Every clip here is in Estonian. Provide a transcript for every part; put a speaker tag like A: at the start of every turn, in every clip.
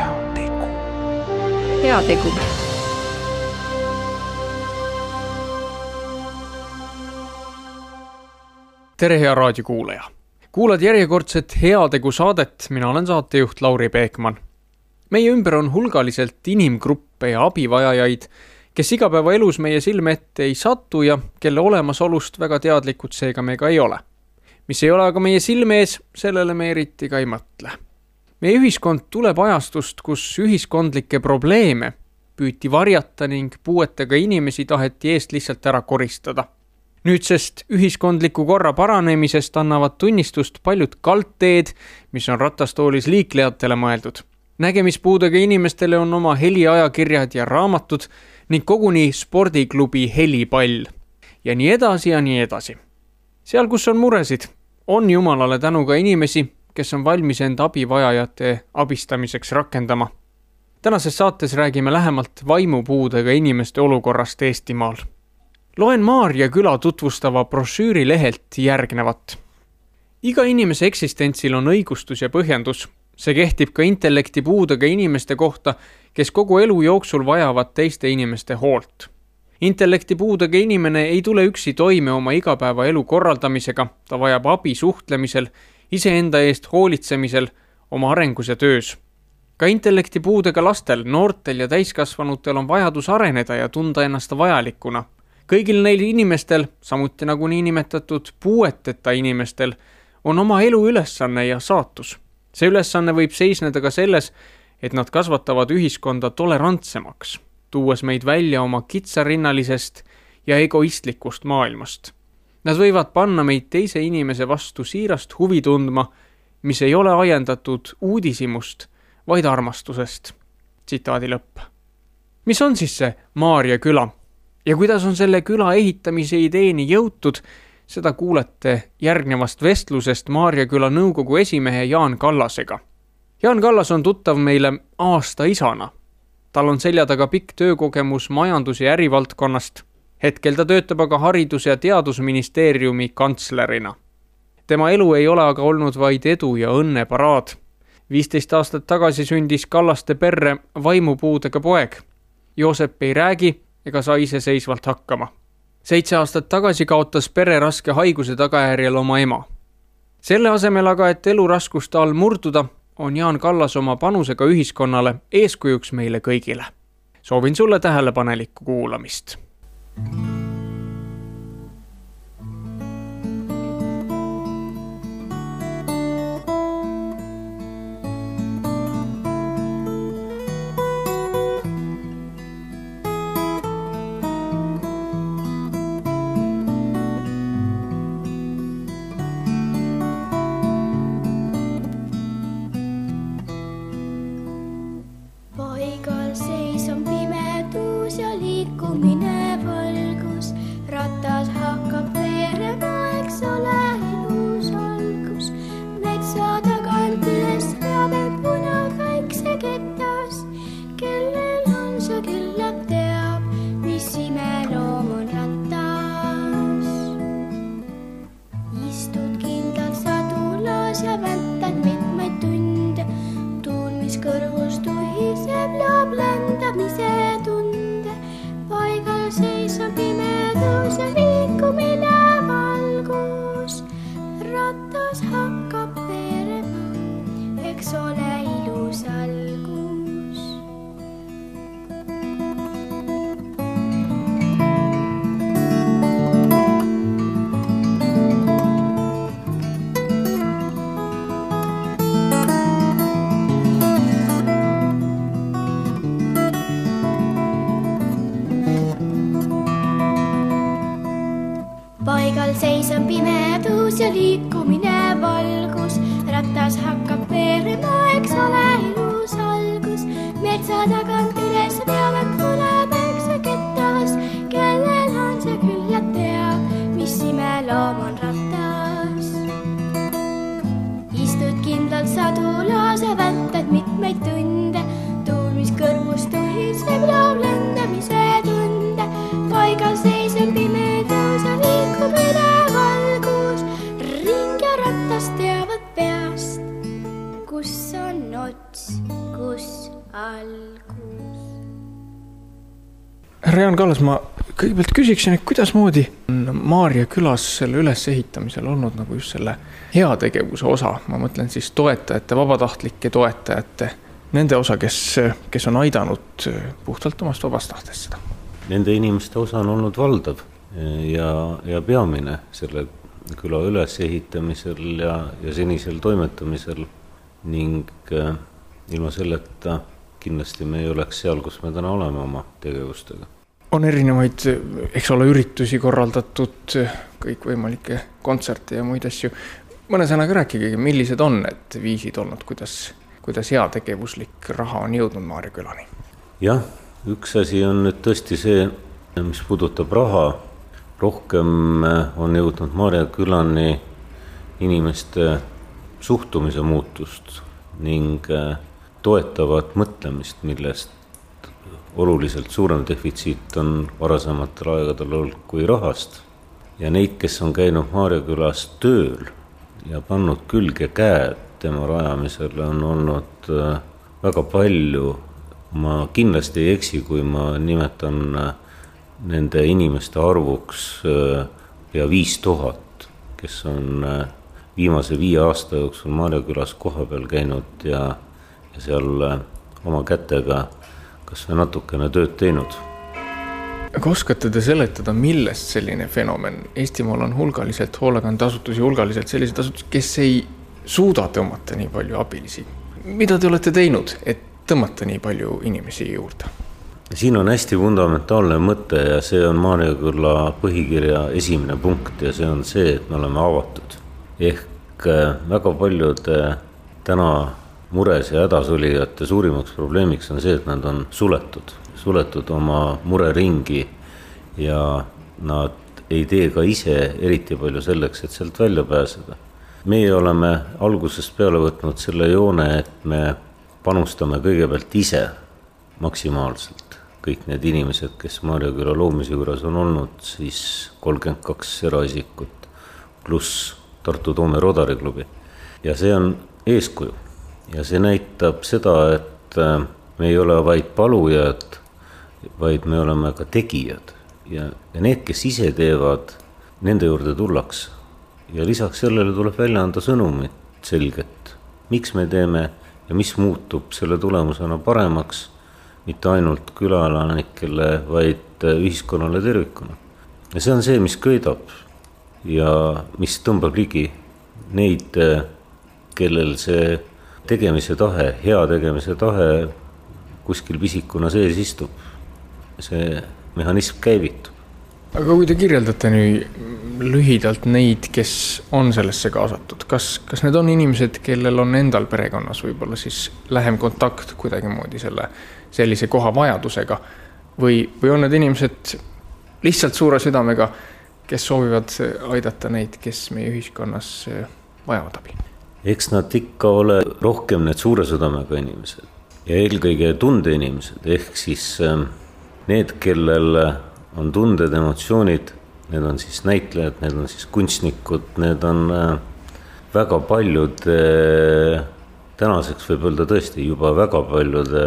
A: Heategu.
B: Heategu.
A: Tere, hea raadiokuulaja! Kuulad järjekordset Heategu saadet, mina olen saatejuht Lauri Peekman. Meie ümber on hulgaliselt inimgruppe ja abivajajaid, kes igapäevaelus meie silme ette ei satu ja kelle olemasolust väga teadlikud seega me ka ei ole. Mis ei ole aga meie silme ees, sellele me eriti ka ei mõtle. Meie ühiskond tuleb ajastust, kus ühiskondlikke probleeme püüti varjata ning puuetega inimesi taheti eest lihtsalt ära koristada. Nüüdsest ühiskondliku korra paranemisest annavad tunnistust paljud kaldteed, mis on ratastoolis liiklejatele mõeldud. Nägemispuudega inimestele on oma heliajakirjad ja raamatud ning koguni spordiklubi helipall. Ja nii edasi ja nii edasi. Seal, kus on muresid, on Jumalale tänu ka inimesi, kes on valmis end abivajajate abistamiseks rakendama. Tänases saates räägime lähemalt vaimupuudega inimeste olukorrast Eestimaal. Loen Maarja küla tutvustava brošüüri lehelt järgnevat. Iga inimese eksistentsil on õigustus ja põhjendus. See kehtib ka intellektipuudega inimeste kohta, kes kogu elu jooksul vajavad teiste inimeste hoolt. Intellektipuudega inimene ei tule üksi toime oma igapäevaelu korraldamisega, ta vajab abi suhtlemisel, iseenda eest hoolitsemisel, oma arengus ja töös. Ka intellektipuudega lastel, noortel ja täiskasvanutel on vajadus areneda ja tunda ennast vajalikuna. Kõigil neil inimestel, samuti nagu niinimetatud puueteta inimestel, on oma elu ülesanne ja saatus. See ülesanne võib seisneda ka selles, et nad kasvatavad ühiskonda tolerantsemaks, tuues meid välja oma kitsarinnalisest ja egoistlikust maailmast. Nad võivad panna meid teise inimese vastu siirast huvi tundma, mis ei ole ajendatud uudisimust, vaid armastusest. Tsitaadi lõpp. Mis on siis see Maarja küla? Ja kuidas on selle küla ehitamise ideeni jõutud, seda kuulete järgnevast vestlusest Maarja küla nõukogu esimehe Jaan Kallasega. Jaan Kallas on tuttav meile aasta isana. Tal on selja taga pikk töökogemus majandus- ja ärivaldkonnast. Hetkel ta töötab aga Haridus- ja Teadusministeeriumi kantslerina. Tema elu ei ole aga olnud vaid edu ja õnneparaad. 15 aastat tagasi sündis Kallaste perre vaimupuudega poeg. Joosep ei räägi ega saa iseseisvalt hakkama. 7 aastat tagasi kaotas pere raske haiguse tagajärjel oma ema. Selle asemel aga, et elu raskuste all murduda, on Jaan Kallas oma panusega ühiskonnale eeskujuks meile kõigile. Soovin sulle tähelepanelikku kuulamist.
C: Paigal seisab pimedus ja liikumine valgus, rattas hakkab veerema, eks ole ilus algus. Metsa tagant üles veavad tuleb üks kettas, kellel on see küllalt teab, mis imeloom on rattas. Istud kindlalt sadulas ja vältad mitmeid tunde, tuul, mis kõrvus tuhiseb, loob lendamise tunde. Paigal seisab pimedus ja liikub üle valgus, ring ja rattas teavad peast, kus on ots, kus algus.
A: Härra Jaan Kallas, ma kõigepealt küsiksin, et kuidas moodi on Maarja külas selle ülesehitamisel olnud nagu just selle heategevuse osa, ma mõtlen siis toetajate, vabatahtlike toetajate, nende osa, kes on aidanud puhtalt omast vabast tahtest seda?
D: Nende inimeste osa on olnud valdav ja peamine selle küla ülesehitamisel ja senisel toimetamisel ning ilma selleta kindlasti me ei oleks seal, kus me täna oleme oma tegevustega.
A: On erinevaid, eks ole, üritusi korraldatud, kõikvõimalikke kontserte ja muid asju. Mõne sõnaga rääkige, millised on need viisid olnud, kuidas heategevuslik raha on jõudnud Maarja külani?
D: Jah, üks asi on nüüd tõesti see, mis puudutab raha. Rohkem on jõudnud Maarja külani inimeste suhtumise muutust ning toetavat mõtlemist, millest oluliselt suurem defitsiit on varasematel aegadel olnud kui rahast. Ja neid, kes on käinud Maarja külas tööl ja pannud külge käed tema rajamisele, on olnud väga palju. Ma kindlasti ei eksi, kui ma nimetan nende inimeste arvuks pea 5000, kes on viimase 5 aasta jooksul Maarja külas kohapeal käinud ja seal oma kätega kas või natukene tööd teinud.
A: Aga oskate te seletada, millest selline fenomen? Eestimaal on hulgaliselt hoolekandeasutusi, hulgaliselt sellised asutusi, kes ei suuda tõmmata nii palju abilisi. Mida te olete teinud, et tõmmata nii palju inimesi juurde?
D: Siin on hästi fundamentaalne mõte ja see on Maarja küla põhikirja esimene punkt ja see on see, et me oleme avatud. Ehk väga paljude täna mures ja hädasolijate suurimaks probleemiks on see, et nad on suletud oma mureringi ja nad ei tee ka ise eriti palju selleks, et sealt välja pääseda. Meie oleme algusest peale võtnud selle joone, et me panustame kõigepealt ise maksimaalselt. Kõik need inimesed, kes Maarja küla loomise juures on olnud, siis 32 eraisikut pluss Tartu Toome Rotary klubi. Ja see on eeskuju. Ja see näitab seda, et me ei ole vaid palujad, vaid me oleme ka tegijad. Ja need, kes ise teevad, nende juurde tullaks. Ja lisaks sellele tuleb välja anda sõnumit selget, miks me teeme ja mis muutub selle tulemusena paremaks, mitte ainult külaelanikele, vaid ühiskonnale tervikuna. Ja see on see, mis köidab ja mis tõmbab ligi neid, kellel see tegemise tahe, hea tegemise tahe kuskil pisikuna sees istub. See mehhanism käivitub.
A: Aga kui te kirjeldate nüüd lühidalt neid, kes on sellesse kaasatud, kas need on inimesed, kellel on endal perekonnas võib-olla siis lähem kontakt kuidagi moodi sellise koha vajadusega või on need inimesed lihtsalt suure südamega, kes soovivad aidata neid, kes meie ühiskonnas vajavad abi?
D: Eks nad ikka ole rohkem need suure südamega inimesed ja eelkõige tundeinimesed, ehk siis need, kellel on tunded, emotsioonid, need on siis näitlejad, need on siis kunstnikud, need on väga paljude, tänaseks võib öelda tõesti juba väga paljude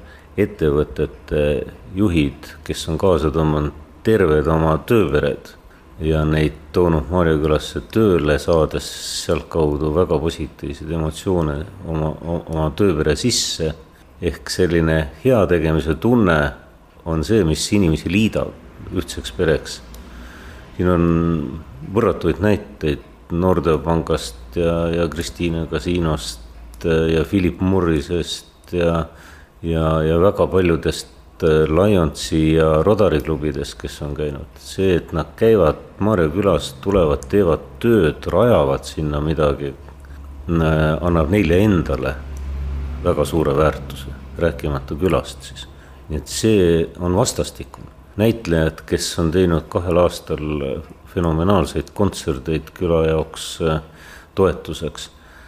D: ettevõtete juhid, kes on kaasa tõmmanud terved oma tööpered ja neid toonud Maarja külasse tööle, saades sealt kaudu väga positiivseid emotsioone oma tööpere sisse. Ehk selline hea tegemise tunne on see, mis inimesi liidab ühtseks pereks. Siin on võrratuid näiteid Nordeopangast ja Kristiine Kasiinost ja Philip Morrisest ja väga paljudest Lionsi ja Rotary klubides, kes on käinud. See, et nad käivad Maarja külas, tulevad, teevad tööd, rajavad sinna midagi, annab neile endale väga suure väärtuse, rääkimata külast siis. Nii et see on vastastikune. Näitlejad, kes on teinud 2 aastal fenomenaalseid kontserteid küla jaoks toetuseks,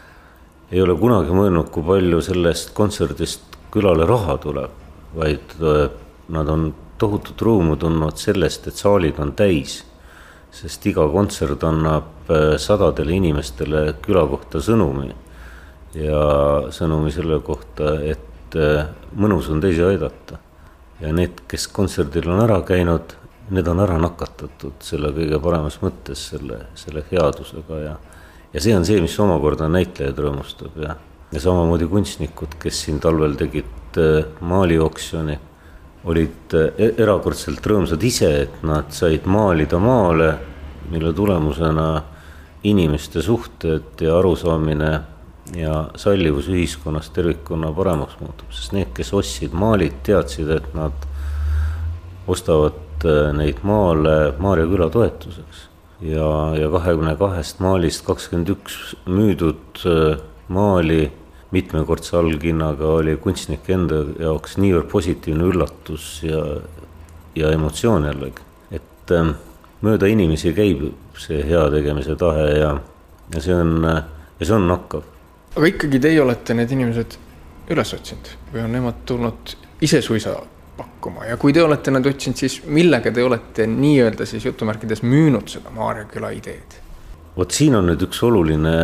D: ei ole kunagi mõelnud, kui palju sellest kontserdist külale raha tuleb, vaid nad on tohutut rõõmu tundnud sellest, et saalid on täis, sest iga kontsert annab sadadele inimestele küla kohta sõnumi ja sõnumi selle kohta, et et mõnus on teisi aidata. Ja need, kes kontserdil on ära käinud, need on ära nakatatud selle kõige paremas mõttes, selle headusega ja see on see, mis omakorda näitlejaid rõõmustab ja samamoodi kunstnikud, kes siin talvel tegid maalioksjoni, olid erakordselt rõõmsad ise, et nad said maalida maale, mille tulemusena inimeste suhted ja arusaamine ja sallivus ühiskonnas tervikuna paremaks muutub, sest need, kes ostsid maalid, teadsid, et nad ostavad neid maale Maarja küla toetuseks ja 22 maalist 21 müüdud maali mitmekordse alghinnaga oli kunstnike enda jaoks niivõrd positiivne üllatus ja emotsioon jällegi, et mööda inimesi käib see hea tegemise tahe ja see on nakkav.
A: Aga ikkagi teie olete need inimesed üles otsinud või on nemad tulnud ise suisa pakkuma ja kui te olete nad otsinud, siis millega te olete nii-öelda siis jutumärkides müünud seda Maarja küla ideed?
D: Vot siin on nüüd üks oluline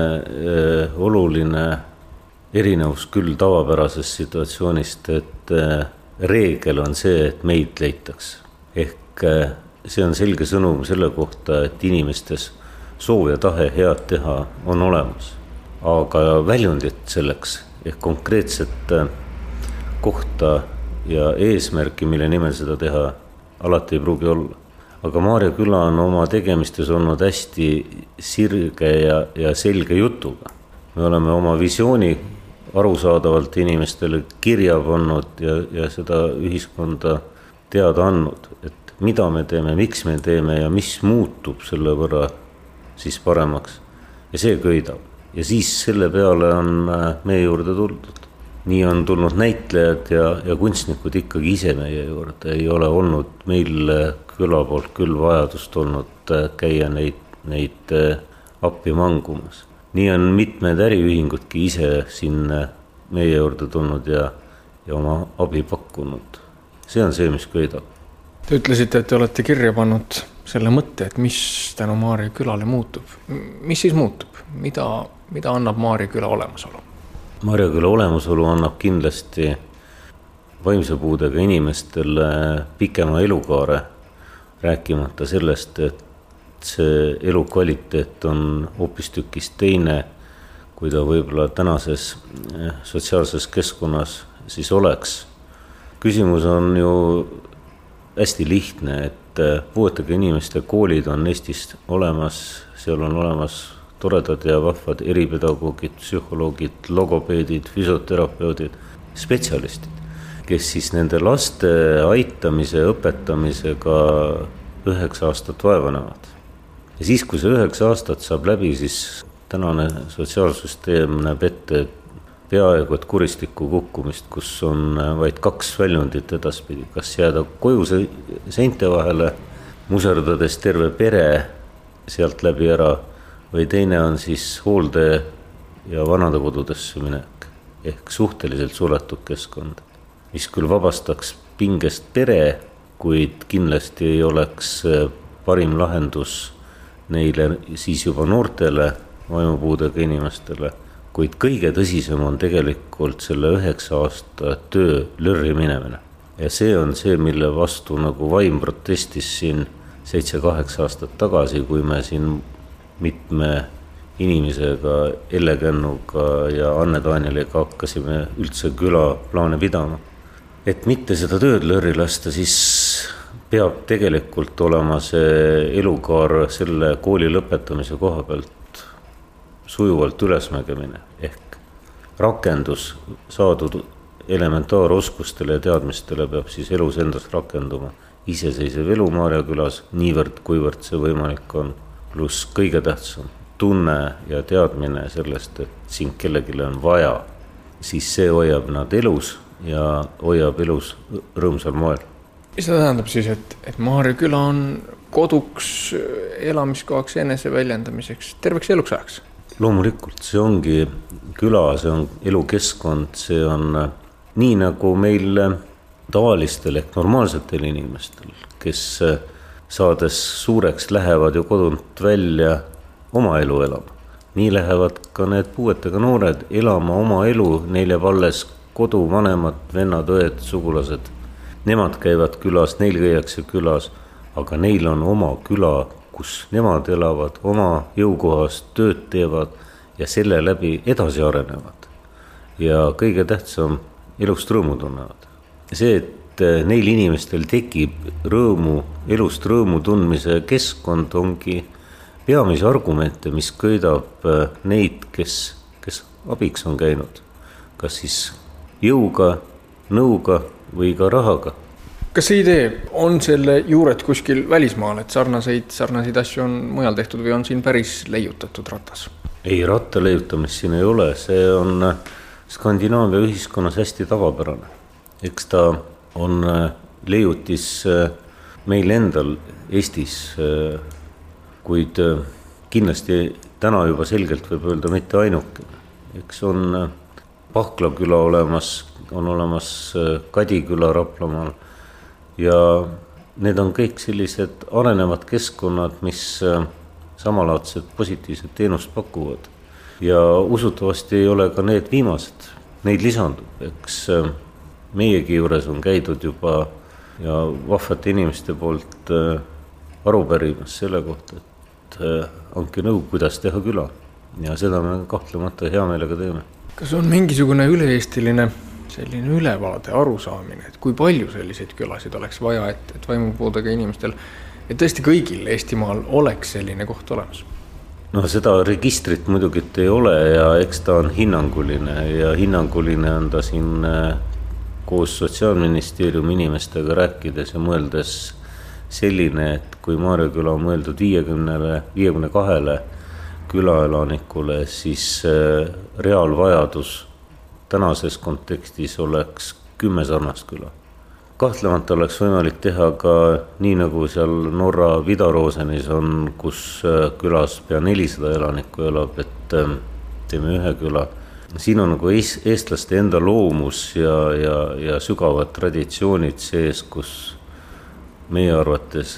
D: erinevus küll tavapärasest situatsioonist, et reegel on see, et meid leitakse. Ehk see on selge sõnum selle kohta, et inimestes soov ja tahe head teha on olemas. Aga väljundit selleks ehk konkreetset kohta ja eesmärki, mille nimel seda teha, alati ei pruugi olla. Aga Maarja küla on oma tegemistes olnud hästi sirge ja selge jutuga. Me oleme oma visiooni arusaadavalt inimestele kirja pannud ja seda ühiskonda teada andnud, et mida me teeme, miks me teeme ja mis muutub selle võrra siis paremaks. Ja see köidab. Ja siis selle peale on meie juurde tuldud. Nii on tulnud näitlejad ja kunstnikud ikkagi ise meie juurde. Ei ole olnud meil küla poolt küll vajadust olnud käia neid appi mangumas. Nii on mitmed äriühingudki ise siin meie juurde tulnud ja oma abi pakkunud. See on see, mis köidab.
A: Te ütlesite, et te olete kirja pannud selle mõtte, et mis tänu Maarja külale muutub. Mis siis muutub? Mida annab Maarja küla olemasolu?
D: Maarja küla olemasolu annab kindlasti vaimse puudega inimestele pikema elukaare, rääkimata sellest, et see elukvaliteet on hoopistükkis teine, kui ta võib-olla tänases sotsiaalses keskkonnas siis oleks. Küsimus on ju hästi lihtne, et puuetega inimeste koolid on Eestis olemas, seal on olemas toredad ja vahvad eripedagoogid, psühholoogid, logopeedid, füsioterapeudid, spetsialistid, kes siis nende laste aitamise, õpetamisega 9 aastat vaeva näevad. Ja siis, kui see 9 aastat saab läbi, siis tänane sotsiaalsüsteem näeb ette peaaegu et kuristiku kukkumist, kus on vaid 2 väljundit edaspidi, kas jääda koju seinte vahele, muserdades terve pere sealt läbi ära, või teine on siis hoolde- ja vanadekodudesse minek, ehk suhteliselt suletud keskkond, mis küll vabastaks pingest pere, kuid kindlasti ei oleks parim lahendus neile siis juba noortele vaimupuudega inimestele, kuid kõige tõsisem on tegelikult selle 9 aasta töö lörri minemine. Ja see on see, mille vastu nagu vaim protestis siin 7-8 aastat tagasi, kui me siin mitme inimesega, Elle Kännuga ja Anne Danieliga hakkasime üldse küla plaane pidama. Et mitte seda tööd lörri lasta, siis peab tegelikult olema see elukaar selle kooli lõpetamise koha pealt sujuvalt ülesmägemine ehk rakendus saadud elementaaroskustele ja teadmistele peab siis elus endas rakenduma. Iseseisev elu Maarja külas niivõrd, kuivõrd see võimalik on. Pluss kõige tähtsam tunne ja teadmine sellest, et siin kellegile on vaja, siis see hoiab nad elus ja hoiab elus rõõmsal moel.
A: Mis ta tähendab siis, et Maarja küla on koduks, elamiskohaks, enese väljendamiseks terveks eluks ajaks?
D: Loomulikult, see ongi küla, see on elukeskkond, see on nii nagu meil tavalistel ehk normaalsetel inimestel, kes saades suureks lähevad ju kodunt välja oma elu elama. Nii lähevad ka need puuetega noored elama oma elu, neil jääb alles koduvanemad, vennad, õed, sugulased, nemad käivad külas, neil käiakse külas, aga neil on oma küla, kus nemad elavad, oma jõukohas tööd teevad ja selle läbi edasi arenevad. Ja kõige tähtsam, elust rõõmu tunnevad. See, et neil inimestel tekib elust rõõmu tundmise keskkond, ongi peamise argumente, mis köidab neid, kes abiks on käinud. Kas siis jõuga, nõuga või ka rahaga.
A: Kas see idee on selle juured kuskil välismaal, et sarnaseid asju on mujal tehtud või on siin päris leiutatud ratas?
D: Ei, ratta leiutamist siin ei ole, see on Skandinaavia ühiskonnas hästi tavapärane. Eks ta on leiutis meil endal Eestis, kuid kindlasti täna juba selgelt võib öelda mitte ainuke. Eks on Pahkla küla olemas, on olemas Kadiküla Raplamaal ja need on kõik sellised arenevad keskkonnad, mis samalaadset positiivset teenust pakuvad. Ja usutavasti ei ole ka need viimased, neid lisandub. Eks meiegi juures on käidud juba ja vahvate inimeste poolt arupärimas selle kohta, et andke nõu, kuidas teha küla. Ja seda me kahtlemata hea meelega teeme.
A: Kas on mingisugune üle-eestiline selline ülevaade, arusaamine, et kui palju selliseid külasid oleks vaja, et vaimupuudega inimestel, et tõesti kõigil Eestimaal oleks selline koht olemas?
D: No seda registrit muidugi ei ole ja eks ta on hinnanguline ja hinnanguline on ta siin koos Sotsiaalministeeriumi inimestega rääkides ja mõeldes selline, et kui Maarja küla on mõeldud 52 külaelanikule, siis reaalvajadus tänases kontekstis oleks 10 sarnast küla. Kahtlemata oleks võimalik teha ka nii nagu seal Norra Vidaroosenis on, kus külas pea 400 elanikku elab, et teeme ühe küla. Siin on nagu eestlaste enda loomus ja sügavad traditsioonid sees, kus meie arvates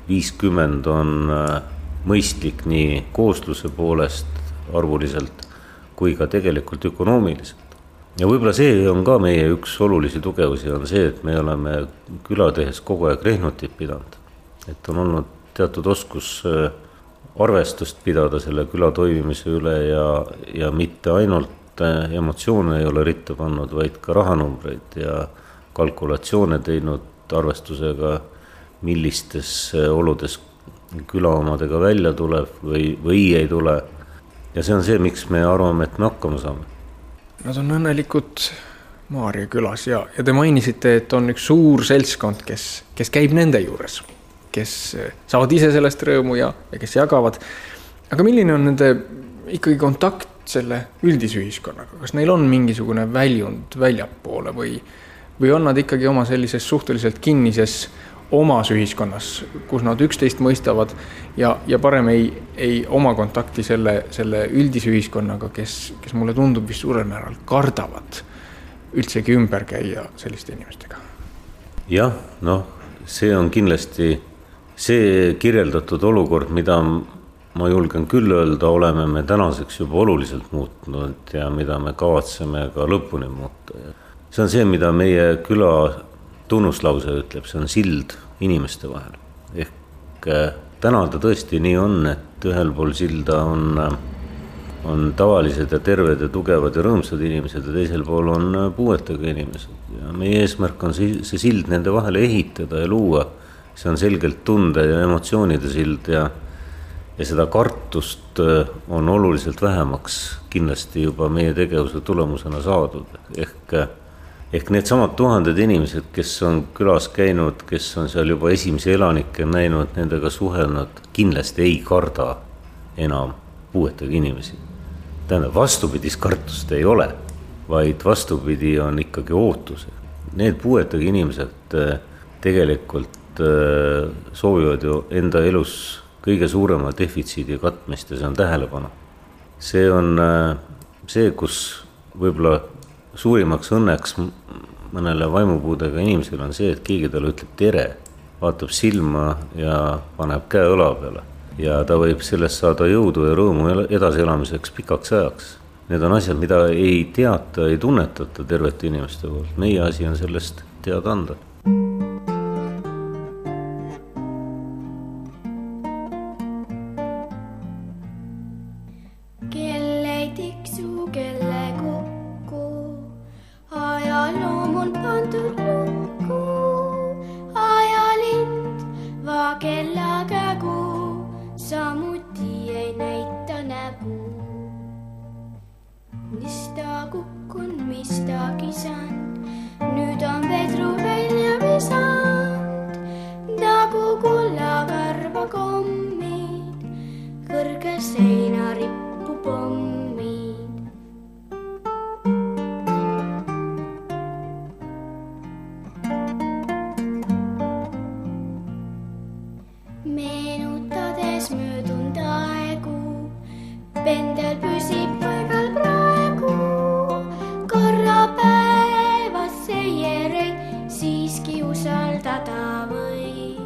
D: 50 on mõistlik nii koosluse poolest arvuliselt kui ka tegelikult ökonoomiliselt. Ja võib-olla see on ka meie üks olulisi tugevusi on see, et me oleme küla tehes kogu aeg rehnutit pidanud. Et on olnud teatud oskus arvestust pidada selle küla toimimise üle ja mitte ainult emotsioone ei ole ritta pannud, vaid ka rahanumbreid ja kalkulatsioone teinud arvestusega, millistes oludes küla omadega välja tuleb või ei tule. Ja see on see, miks me arvame, et me hakkama saame.
A: Nad on õnnelikud Maarja külas ja te mainisite, et on üks suur seltskond, kes käib nende juures, kes saavad ise sellest rõõmu ja kes jagavad. Aga milline on nende ikkagi kontakt selle üldisühiskonnaga? Kas neil on mingisugune väljund väljapoole või on nad ikkagi oma sellises suhteliselt kinnises omas ühiskonnas, kus nad üksteist mõistavad ja parem ei oma kontakti selle üldisühiskonnaga, kes mulle tundub vist suurel määral kardavad üldsegi ümber käia selliste inimestega.
D: Jah, see on kindlasti see kirjeldatud olukord, mida ma julgen küll öelda, oleme me tänaseks juba oluliselt muutnud ja mida me kavatseme ka lõpuni muuta. See on see, mida meie küla tunnuslause ütleb, see on sild inimeste vahel. Ehk täna ta tõesti nii on, et ühel pool silda on tavalised ja terved ja tugevad ja rõõmsad inimesed ja teisel pool on puuetega inimesed. Ja meie eesmärk on see sild nende vahele ehitada ja luua. See on selgelt tunde ja emotsioonide sild ja seda kartust on oluliselt vähemaks kindlasti juba meie tegevuse tulemusena saadud. Ehk need samad tuhanded inimesed, kes on külas käinud, kes on seal juba esimese elanikke näinud, nendega suhelnud, kindlasti ei karda enam puuetega inimesi. Tähendab, vastupidis kartust ei ole, vaid vastupidi on ikkagi ootus. Need puuetega inimesed tegelikult soovivad ju enda elus kõige suurema defitsiidi katmist ja see on tähelepanu. See on see, kus võib-olla suurimaks õnneks mõnele vaimupuudega inimesel on see, et keegi talle ütleb tere, vaatab silma ja paneb käe õla peale. Ja ta võib sellest saada jõudu ja rõõmu edasi elamiseks pikaks ajaks. Need on asjad, mida ei teata, ei tunnetata tervete inimeste poolt. Meie asi on sellest teada anda.
C: Kell ei tiksu, kelle kukku, ajaloom on pandud lukku. Ajalind va kella kägu, samuti ei näita nägu. Mis ta kukkun, mis ta kisand, nüüd on vedru välja visand. Nagu kullakarva kommid, kõrge seina rippu pommid. Meenutades möödunud aegu, pendel püsib paigal praegu. Korra päevas seereid siiski usaldada või.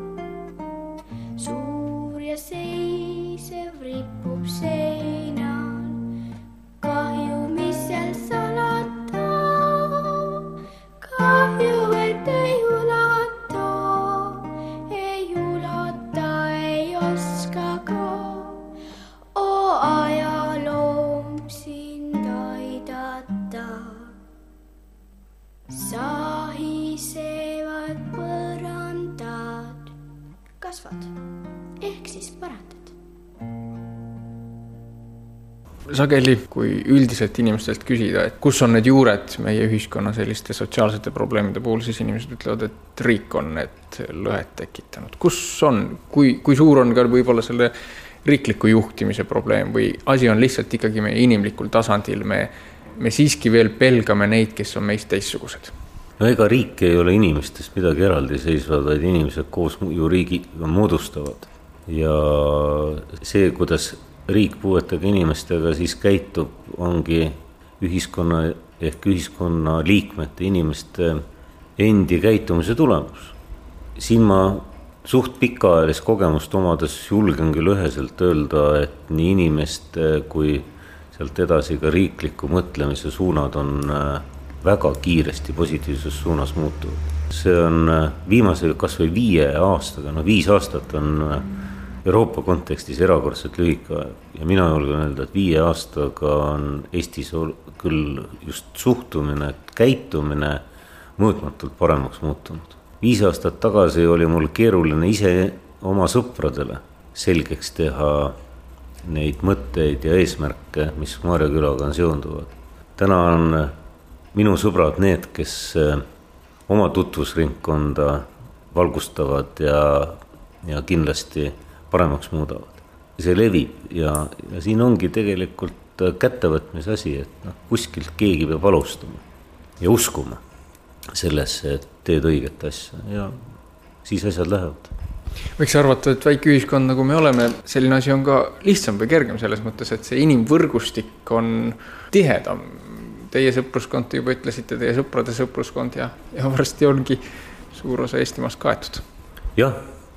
C: Suur ja seisev ripub seinal, kahju, mis seal salata. Kahju, et ei ulata, ei oska ka. O ajaloom sind aidata. Sahisevad põrandad kasvad, ehk siis parandad.
A: Sageli, kui üldiselt inimestelt küsida, et kus on need juured meie ühiskonna selliste sotsiaalsete probleemide puhul, siis inimesed ütlevad, et riik on need lõhed tekitanud. Kus on, kui suur on ka võib-olla selle riikliku juhtimise probleem või asi on lihtsalt ikkagi meie inimlikul tasandil, me siiski veel pelgame neid, kes on meist teistsugused?
D: No ega riik ei ole inimestest midagi eraldi seisvad, vaid inimesed koos ju riigi moodustavad. Ja see, kuidas riik puuetega inimestega siis käitub, ongi ühiskonna ehk ühiskonna liikmete inimeste endi käitumise tulemus. Siin ma suht pikaajalist kogemust omades julgen küll üheselt öelda, et nii inimeste kui sealt edasi ka riikliku mõtlemise suunad on väga kiiresti positiivses suunas muutuvad. See on viimase kas või 5 aastaga, 5 aastat on Euroopa kontekstis erakordselt lühike aeg ja mina julgen öelda, et 5 aastaga on Eestis küll just suhtumine, käitumine mõõtmatult paremaks muutunud. 5 aastat tagasi oli mul keeruline ise oma sõpradele selgeks teha neid mõtteid ja eesmärke, mis Maarja külaga on seonduvad. Täna on minu sõbrad need, kes oma tutvusringkonda valgustavad ja kindlasti paremaks muudavad. See levib ja siin ongi tegelikult kättevõtmise asi, et kuskilt keegi peab alustama ja uskuma sellesse, et teed õiget asja ja siis asjad lähevad.
A: Võiks arvata, et väike ühiskond, nagu me oleme, selline asi on ka lihtsam või kergem selles mõttes, et see inimvõrgustik on tihedam. Teie sõpruskond, te juba ütlesite, teie sõprade sõpruskond ja varsti ongi suur osa Eestimaast kaetud.
D: Jah,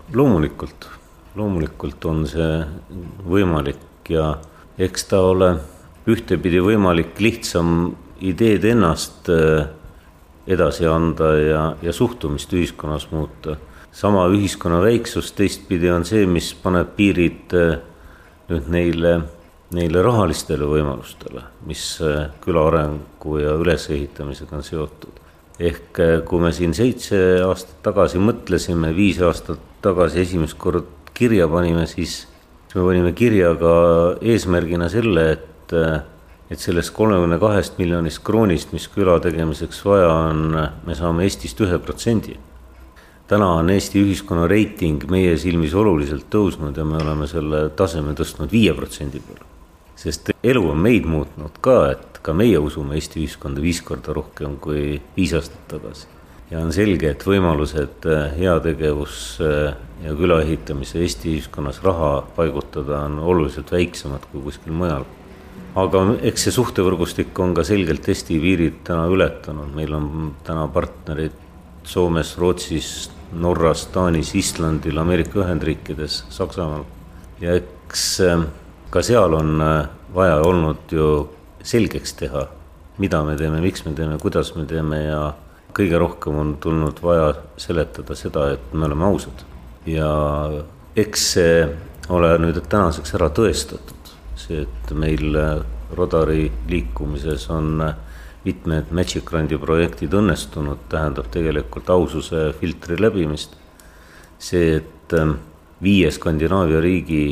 D: loomulikult on see võimalik ja eks ta ole ühtepidi võimalik lihtsam ideed ennast edasi anda ja suhtumist ühiskonnas muuta. Sama ühiskonna väiksus teistpidi on see, mis paneb piirid nüüd neile rahalistele võimalustele, mis küla arengu ja ülesehitamisega on seotud. Ehk kui me siin 7 aastat tagasi mõtlesime, 5 aastat tagasi esimest kord kirja panime, siis me panime kirja ka eesmärgina selle, et sellest 32 miljonist kroonist, mis küla tegemiseks vaja on, me saame Eestist 1%. Täna on Eesti ühiskonna reiting meie silmis oluliselt tõusnud ja me oleme selle taseme tõstnud 5% peale. Sest elu on meid muutnud ka, et ka meie usume Eesti ühiskonda 5 korda rohkem kui 5 aastat tagasi. Ja on selge, et võimalused heategevus ja küla ehitamise Eesti ühiskonnas raha paigutada on oluliselt väiksemad kui kuskil mujal. Aga eks see suhtevõrgustik on ka selgelt Eesti piirid täna ületanud. Meil on täna partnerid Soomes, Rootsis, Norras, Taanis, Islandil, Ameerika Ühendriikides, Saksamaal. Ja eks ka seal on vaja olnud ju selgeks teha, mida me teeme, miks me teeme, kuidas me teeme ja kõige rohkem on tulnud vaja seletada seda, et me oleme ausad. Ja eks see ole nüüd tänaseks ära tõestatud. See, et meil Rodari liikumises on mitmed Magic Grandi projektid õnnestunud, tähendab tegelikult aususe filtri läbimist. See, et 5 Skandinaavia riigi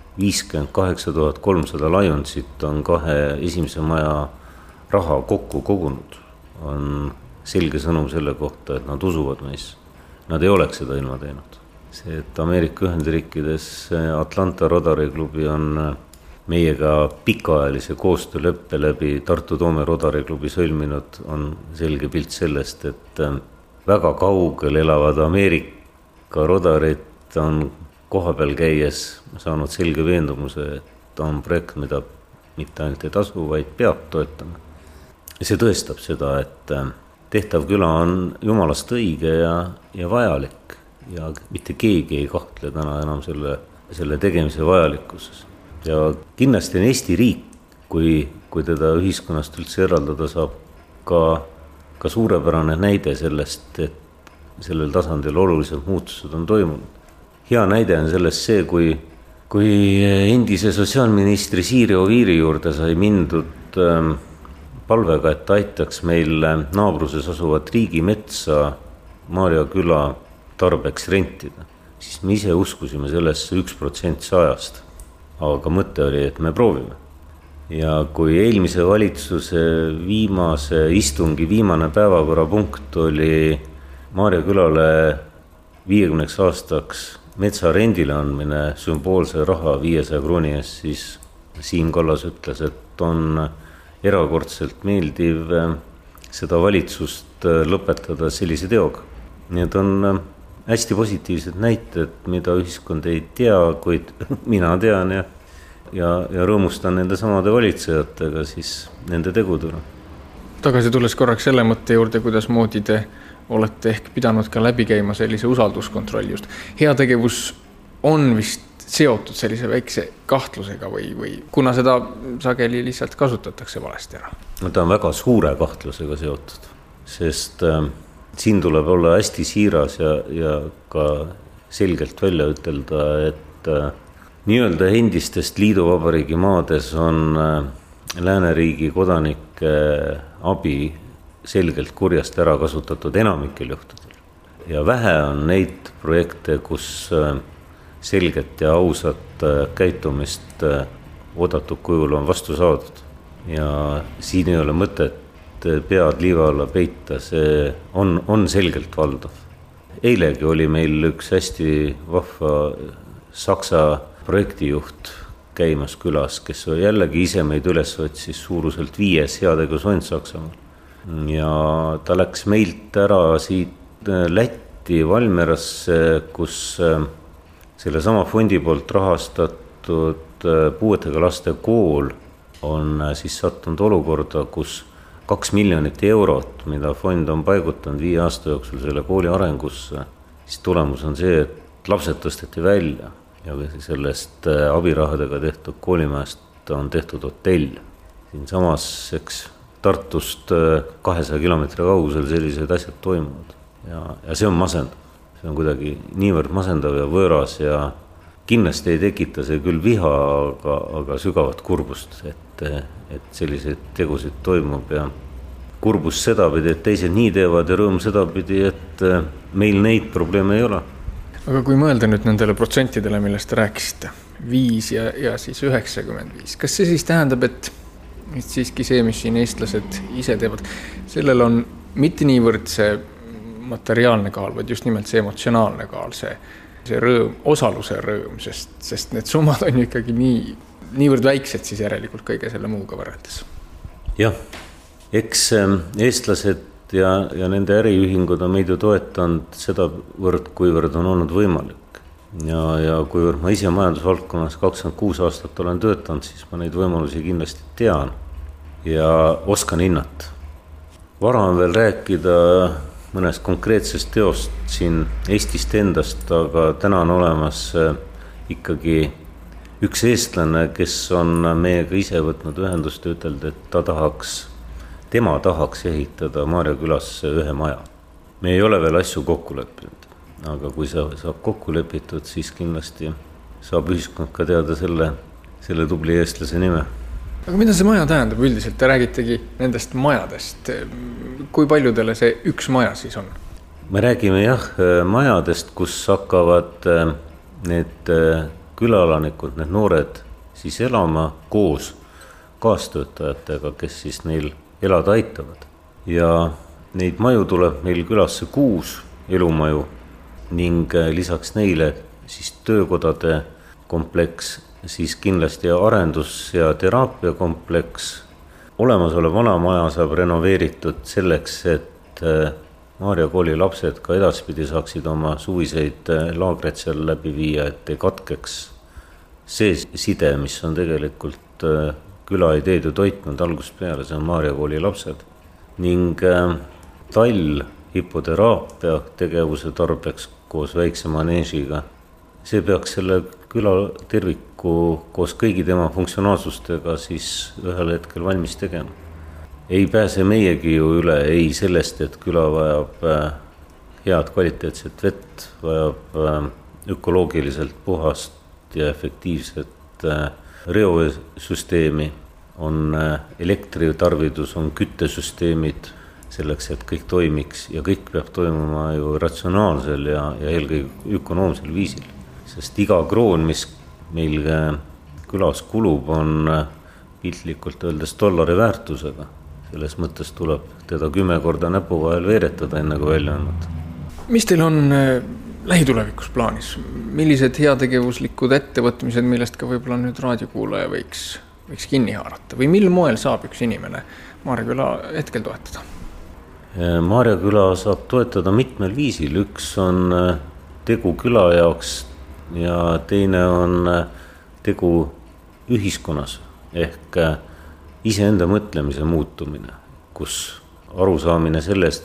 D: 58 300 Lionsit on 2 esimese maja raha kokku kogunud, on selge sõnum selle kohta, et nad usuvad meis. Nad ei oleks seda ilma teinud. See, et Ameerika Ühendriikides Atlanta Rodari klubi on meiega pikaajalise koostööleppe läbi Tartu Toome Rodari klubi sõlminud, on selge pilt sellest, et väga kaugel elavad Ameerika Rodarit on koha peal käies saanud selge veendumuse, et on projekt, mida mitte ainult ei tasu, vaid peab toetama. See tõestab seda, et tehtav küla on jumalast õige ja vajalik ja mitte keegi ei kahtle täna enam selle tegemise vajalikkuses. Ja kindlasti on Eesti riik, kui teda ühiskonnast üldse eraldada saab, ka suurepärane näide sellest, et sellel tasandil olulised muutused on toimunud. Hea näide on sellest see, kui endise sotsiaalministri Siiri Oviiri juurde sai mindud palvega, et aitaks meil naabruses asuvat riigimetsa Maarja küla tarbeks rentida. Siis me ise uskusime sellesse 1% 100. Aga mõte oli, et me proovime. Ja kui eelmise valitsuse viimase istungi viimane päevakorrapunkt oli Maarja külale 50 aastaks metsarendile andmine sümboolse raha 500 krooni eest, siis Siim Kallas ütles, et on erakordselt meeldiv seda valitsust lõpetada sellise teoga. Need on hästi positiivsed näited, mida ühiskond ei tea, kuid mina tean ja rõõmustan nende samade valitsejatega siis nende tegudele.
A: Tagasi tulles korraks selle mõtte juurde, kuidas moodi te olete ehk pidanud ka läbi käima sellise usalduskontrolli just. Heategevus on vist seotud sellise väikse kahtlusega või kuna seda sageli lihtsalt kasutatakse valesti ära?
D: No ta on väga suure kahtlusega seotud, sest siin tuleb olla hästi siiras ja ka selgelt välja ütelda, et nii-öelda endistest liiduvabariigi maades on lääneriigi kodanike abi selgelt kurjast ära kasutatud enamikel juhtudel. Ja vähe on neid projekte, kus selget ja ausat käitumist oodatud kujul on vastu saadud. Ja siin ei ole mõtet pead liiva alla peita, see on selgelt valdav. Eilegi oli meil üks hästi vahva Saksa projektijuht käimas külas, kes jällegi ise meid üles otsis suuruselt 5 heategevusfond Saksamaal. Ja ta läks meilt ära siit Lätti Valmierasse, kus selle sama fondi poolt rahastatud puuetega laste kool on siis sattunud olukorda, kus 2 miljonit eurot, mida fond on paigutanud 5 aasta jooksul selle kooli arengusse, siis tulemus on see, et lapsed tõsteti välja ja sellest abirahadega tehtud koolimajast on tehtud hotell. Siin samas, eks Tartust 200 kilomeetri kaugusel sellised asjad toimuvad ja see on masendav. See on kuidagi niivõrd masendav ja võõras ja kindlasti ei tekita see küll viha, aga sügavat kurbust, et selliseid tegusid toimub ja kurbus sedapidi, et teised nii teevad ja rõõm sedapidi, et meil neid probleeme ei ole.
A: Aga kui mõelda nüüd nendele protsentidele, millest te rääkisite, 5 ja siis 95, kas see siis tähendab, et siiski see, mis siin eestlased ise teevad, sellel on mitte niivõrd see materiaalne kaal, vaid just nimelt see emotsionaalne kaal, see rõõm, osaluse rõõm, sest need summad on ju ikkagi niivõrd väiksed siis järelikult kõige selle muuga võrreldes.
D: Jah, eks eestlased ja nende äriühingud on meid ju toetanud seda võrd, kuivõrd on olnud võimalik. Ja kuivõrd ma ise majandusvaldkonnas 26 aastat olen töötanud, siis ma neid võimalusi kindlasti tean ja oskan hinnata. Vara on veel rääkida mõnest konkreetsest teost siin Eestist endast, aga täna on olemas ikkagi üks eestlane, kes on meiega ise võtnud ühendust ja ütelnud, et tema tahaks ehitada Maarja külasse ühe maja. Me ei ole veel asju kokku leppinud, aga kui see saab kokku lepitud, siis kindlasti saab ühiskond ka teada selle tubli eestlase nime.
A: Aga mida see maja tähendab üldiselt? Te räägitegi nendest majadest. Kui paljudele see üks maja siis on?
D: Me räägime majadest, kus hakkavad need külaelanikud, need noored siis elama koos kaastöötajatega, kes siis neil elada aitavad. Ja neid maju tuleb meil külasse 6 elumaju ning lisaks neile siis töökodade kompleks, siis kindlasti arendus- ja teraapiakompleks. Olemasolev vana maja saab renoveeritud selleks, et Maarja kooli lapsed ka edaspidi saaksid oma suviseid laagreid seal läbi viia, et ei katkeks see side, mis on tegelikult küla ideed ju toitnud algusest peale, see on Maarja kooli lapsed. Ning tall hipoteraapia tegevuse tarbeks koos väikse maneežiga. See peaks selle küla terviku koos kõigi tema funktsionaalsustega siis ühel hetkel valmis tegema. Ei pääse meiegi ju üle ei sellest, et küla vajab head kvaliteetset vett, vajab ökoloogiliselt puhast ja efektiivset reovesüsteemi, on elektritarvidus, on küttesüsteemid selleks, et kõik toimiks ja kõik peab toimuma ju ratsionaalsel ja eelkõige ökonoomsel viisil. Sest iga kroon, mis meil külas kulub, on piltlikult öeldes $1 väärtusega. Selles mõttes tuleb teda 10 korda näpu vahel veeretada enne kui välja annad.
A: Mis teil on lähitulevikus plaanis? Millised heategevuslikud ettevõtmised, millest ka võib-olla nüüd raadiokuulaja võiks kinni haarata? Või mil moel saab üks inimene Maarjaküla hetkel toetada?
D: Maarjaküla saab toetada mitmel viisil. Üks on tegu küla jaoks ja teine on tegu ühiskonnas ehk iseenda mõtlemise muutumine, kus arusaamine sellest,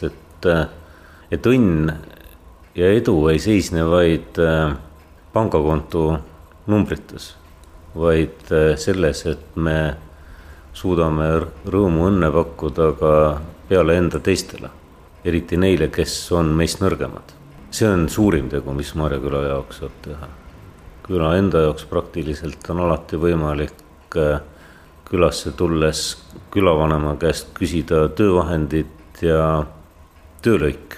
D: et õnn ja edu ei seisne vaid pangakonto numbrites, vaid selles, et me suudame rõõmu õnne pakkuda ka peale enda teistele, eriti neile, kes on meist nõrgemad. See on suurim tegu, mis Maarjaküla jaoks saab teha. Küla enda jaoks praktiliselt on alati võimalik külasse tulles külavanema käest küsida töövahendit ja töölõik.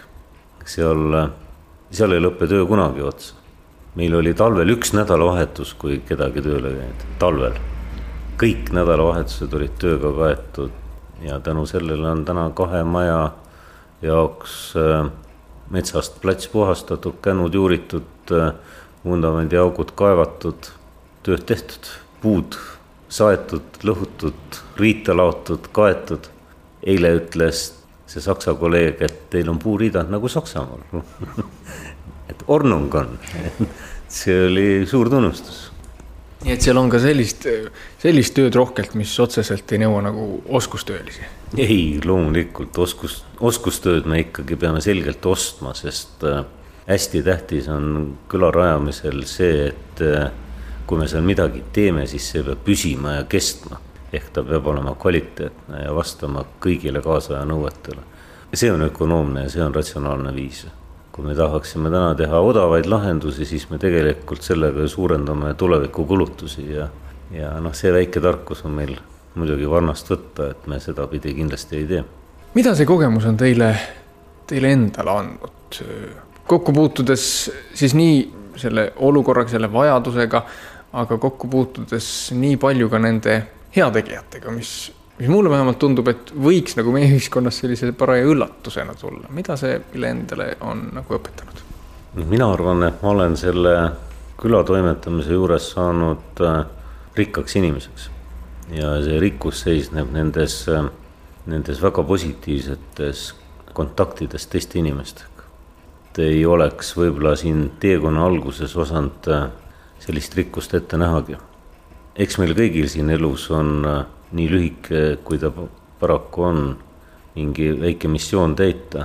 D: Seal ei lõppe töö kunagi otsa. Meil oli talvel 1 nädalavahetus, kui kedagi tööle käid. Talvel. Kõik nädalavahetused olid tööga kaetud ja tänu sellele on täna 2 maja jaoks metsast plats puhastatud, kännud juuritud, vundamendi augud kaevatud, tööd tehtud, puud saetud, lõhutud, riita laotud, kaetud. Eile ütles see saksa kolleeg, et teil on puuriidad nagu Saksamaal. Et ornung on. See oli suur tunnustus.
A: Nii et seal on ka sellist tööd rohkelt, mis otseselt ei nõua nagu oskustöölisi?
D: Ei, loomulikult oskustööd me ikkagi peame selgelt ostma, sest hästi tähtis on küla rajamisel see, et kui me seal midagi teeme, siis see peab püsima ja kestma. Ehk ta peab olema kvaliteetne ja vastama kõigile kaasaja nõuetele. See on ökonoomne ja see on ratsionaalne viis. Kui me tahaksime täna teha odavaid lahendusi, siis me tegelikult sellega suurendame tuleviku kulutusi ja see väike tarkus on meil muidugi varnast võtta, et me seda pidi kindlasti ei tee.
A: Mida see kogemus on teile endale andnud? Kokku puutudes siis nii selle olukorraga, selle vajadusega, aga kokku puutudes nii palju ka nende heategijatega, mis mulle vähemalt tundub, et võiks nagu meie ühiskonnas sellise paraja üllatusena tulla. Mida see mille endale on nagu õpetanud?
D: Mina arvan, et ma olen selle küla toimetamise juures saanud rikkaks inimeseks. Ja see rikkus seisneb nendes väga positiivsetes kontaktides teiste inimestega. Ei oleks võib-olla siin teekonna alguses osanud sellist rikkust ette nähagi. Eks meil kõigil siin elus on nii lühike, kui ta paraku on, mingi väike missioon täita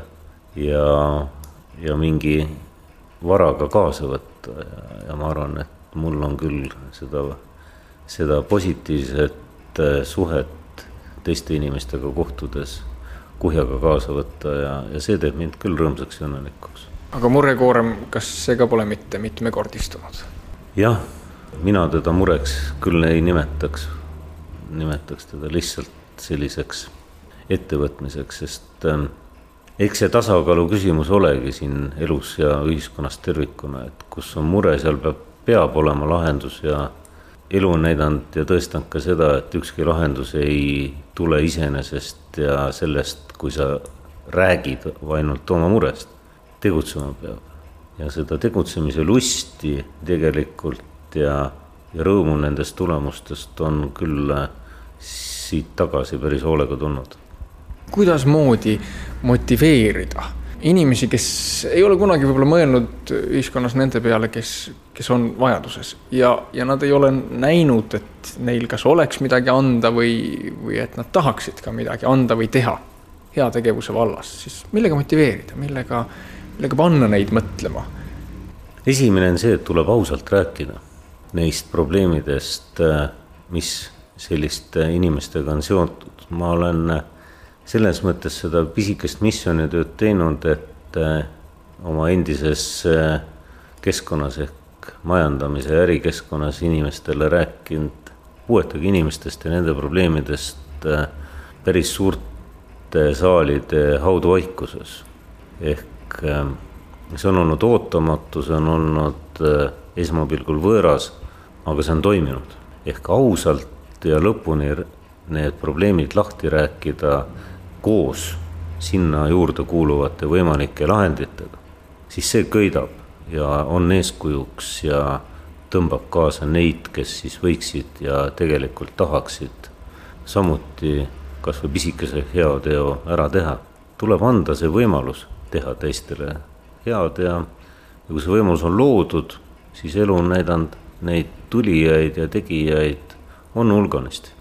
D: ja mingi varaga kaasa võtta. Ja ma arvan, et mul on küll seda seda positiivset suhet teiste inimestega kohtudes kuhjaga kaasa võtta ja see teeb mind küll rõõmsaks ja õnnelikuks.
A: Aga murekoorem, kas see ka pole mitte mitmekordistunud?
D: Jah, mina teda mureks küll ei nimetaks teda lihtsalt selliseks ettevõtmiseks, sest eks see tasakaalu küsimus olegi siin elus ja ühiskonnas tervikuna, et kus on mure, seal peab olema lahendus ja elu on näidanud ja tõestanud ka seda, et ükski lahendus ei tule iseenesest ja sellest, kui sa räägid ainult oma murest, tegutsema peab. Ja seda tegutsemise lusti tegelikult ja rõõmu nendest tulemustest on küll siit tagasi päris hoolega tulnud.
A: Kuidas moodi motiveerida inimesi, kes ei ole kunagi võib-olla mõelnud ühiskonnas nende peale, kes on vajaduses ja nad ei ole näinud, et neil kas oleks midagi anda või et nad tahaksid ka midagi anda või teha heategevuse vallas, siis millega motiveerida, millega panna neid mõtlema?
D: Esimene on see, et tuleb ausalt rääkida neist probleemidest, mis selliste inimestega on seotud. Ma olen selles mõttes seda pisikest missioonitööd teinud, et oma endises keskkonnas ehk majandamise ja ärikeskkonnas inimestele rääkinud puuetega inimestest ja nende probleemidest päris suurte saalide hauduvaikuses. Ehk see on olnud ootamatu, see on olnud esmapilgul võõras, aga see on toiminud. Ehk ausalt ja lõpuni need probleemid lahti rääkida koos sinna juurde kuuluvate võimalike lahenditega, siis see köidab ja on eeskujuks ja tõmbab kaasa neid, kes siis võiksid ja tegelikult tahaksid samuti kas või pisikese heateo ära teha. Tuleb anda see võimalus teha teistele head ja kui see võimalus on loodud, siis elu on näidanud neid tulijaid ja tegijaid on hulganisti.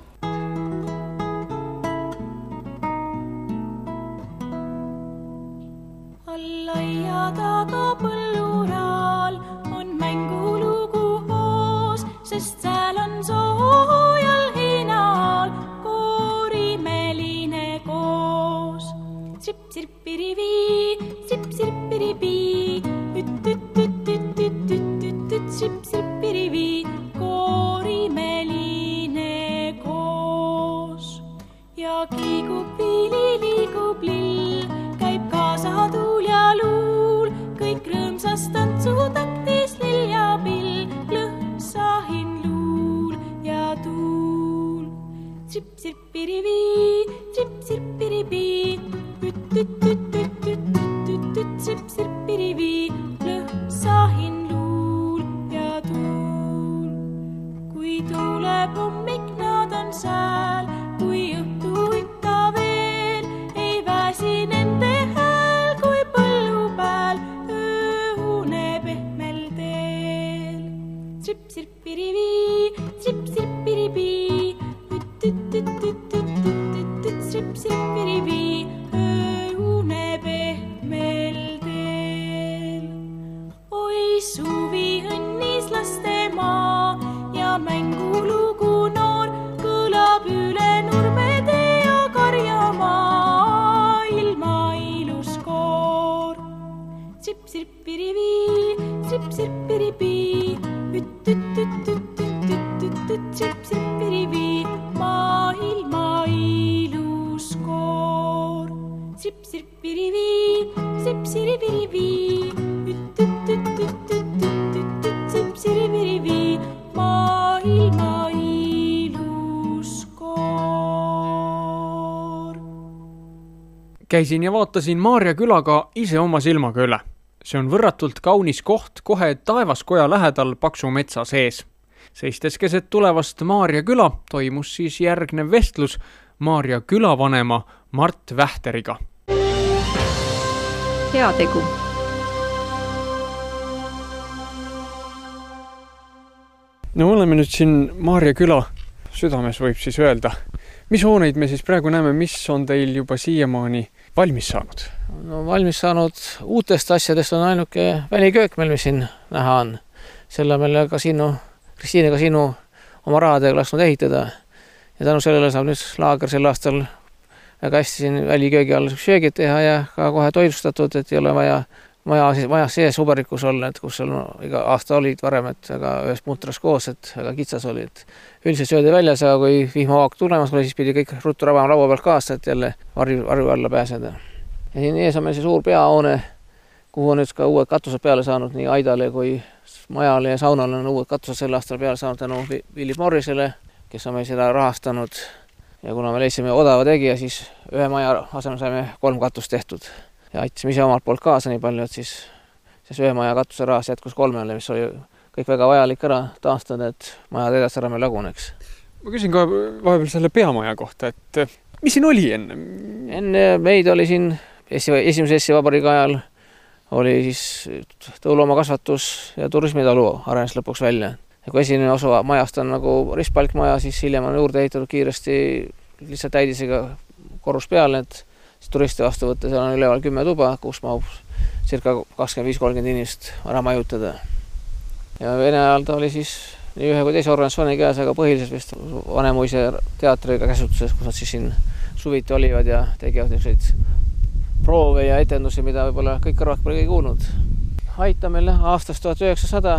A: Käisin ja vaatasin Maarja külaga ise oma silmaga üle. See on võrratult kaunis koht kohe Taevaskoja lähedal paksu metsa sees. Seistes keset tulevast Maarja küla toimus siis järgnev vestlus Maarja külavanema Mart Vähteriga.
B: Heategu.
A: No oleme nüüd siin Maarja küla südames, võib siis öelda. Mis hooneid me siis praegu näeme, mis on teil juba siiamaani valmis saanud?
E: No valmis saanud uutest asjadest on ainuke väliköök meil, mis siin näha on. Selle meil Kristiine Kasiinu oma rahadega lasknud ehitada. Ja tänu sellele saab nüüd laager sel aastal väga hästi siin väliköögi all söögid teha ja ka kohe toidustatud, et ei ole vaja majas sees uberikus olla, et kus seal iga aasta olid varem, et väga ühes mutras koos, et väga kitsas oli, et üldiselt söödi väljas, aga kui vihmavaak tulemas oli, siis pidi kõik ruttu rabama laua pealt kaasa, et jälle varju alla pääseda. Ja siin ees on meil see suur peahoone, kuhu on nüüd ka uued katused peale saanud, nii aidale kui majale ja saunale on uued katused sel aastal peale saanud tänu Philip Morrisele, kes on meil seda rahastanud. Ja kuna me leidsime odava tegija, siis ühe maja asemel saime 3 katust tehtud. Ja aitasime ise omalt poolt kaasa nii palju, et siis ühe maja katuse rahas jätkus 3, mis oli kõik väga vajalik ära taastada, et majad edasi ära meil laguneks.
A: Ma küsin ka vahepeal selle peamaja kohta, et mis siin oli enne?
E: Enne meid oli siin esimese Eesti Vabariigi ajal oli siis tõuloomakasvatus ja turismitalu arenes lõpuks välja. Ja kui esimene osa majast on nagu ristpalkmaja, siis hiljem on juurde ehitatud kiiresti lihtsalt täidisega korrus peale, et siis turisti vastu võtta, seal on üleval 10 tuba, kus mahub circa 25-30 inimest ära majutada. Ja Vene ajal ta oli siis nii ühe kui teise organisatsiooni käes, aga põhiliselt vist Vanemuise teatriga käsutuses, kus nad siis siin suviti olivad ja tegivad niisuguseid proove ja etendusi, mida võib-olla kõik kõrvad pole kõige kuulnud. Aita meil aastast 1900,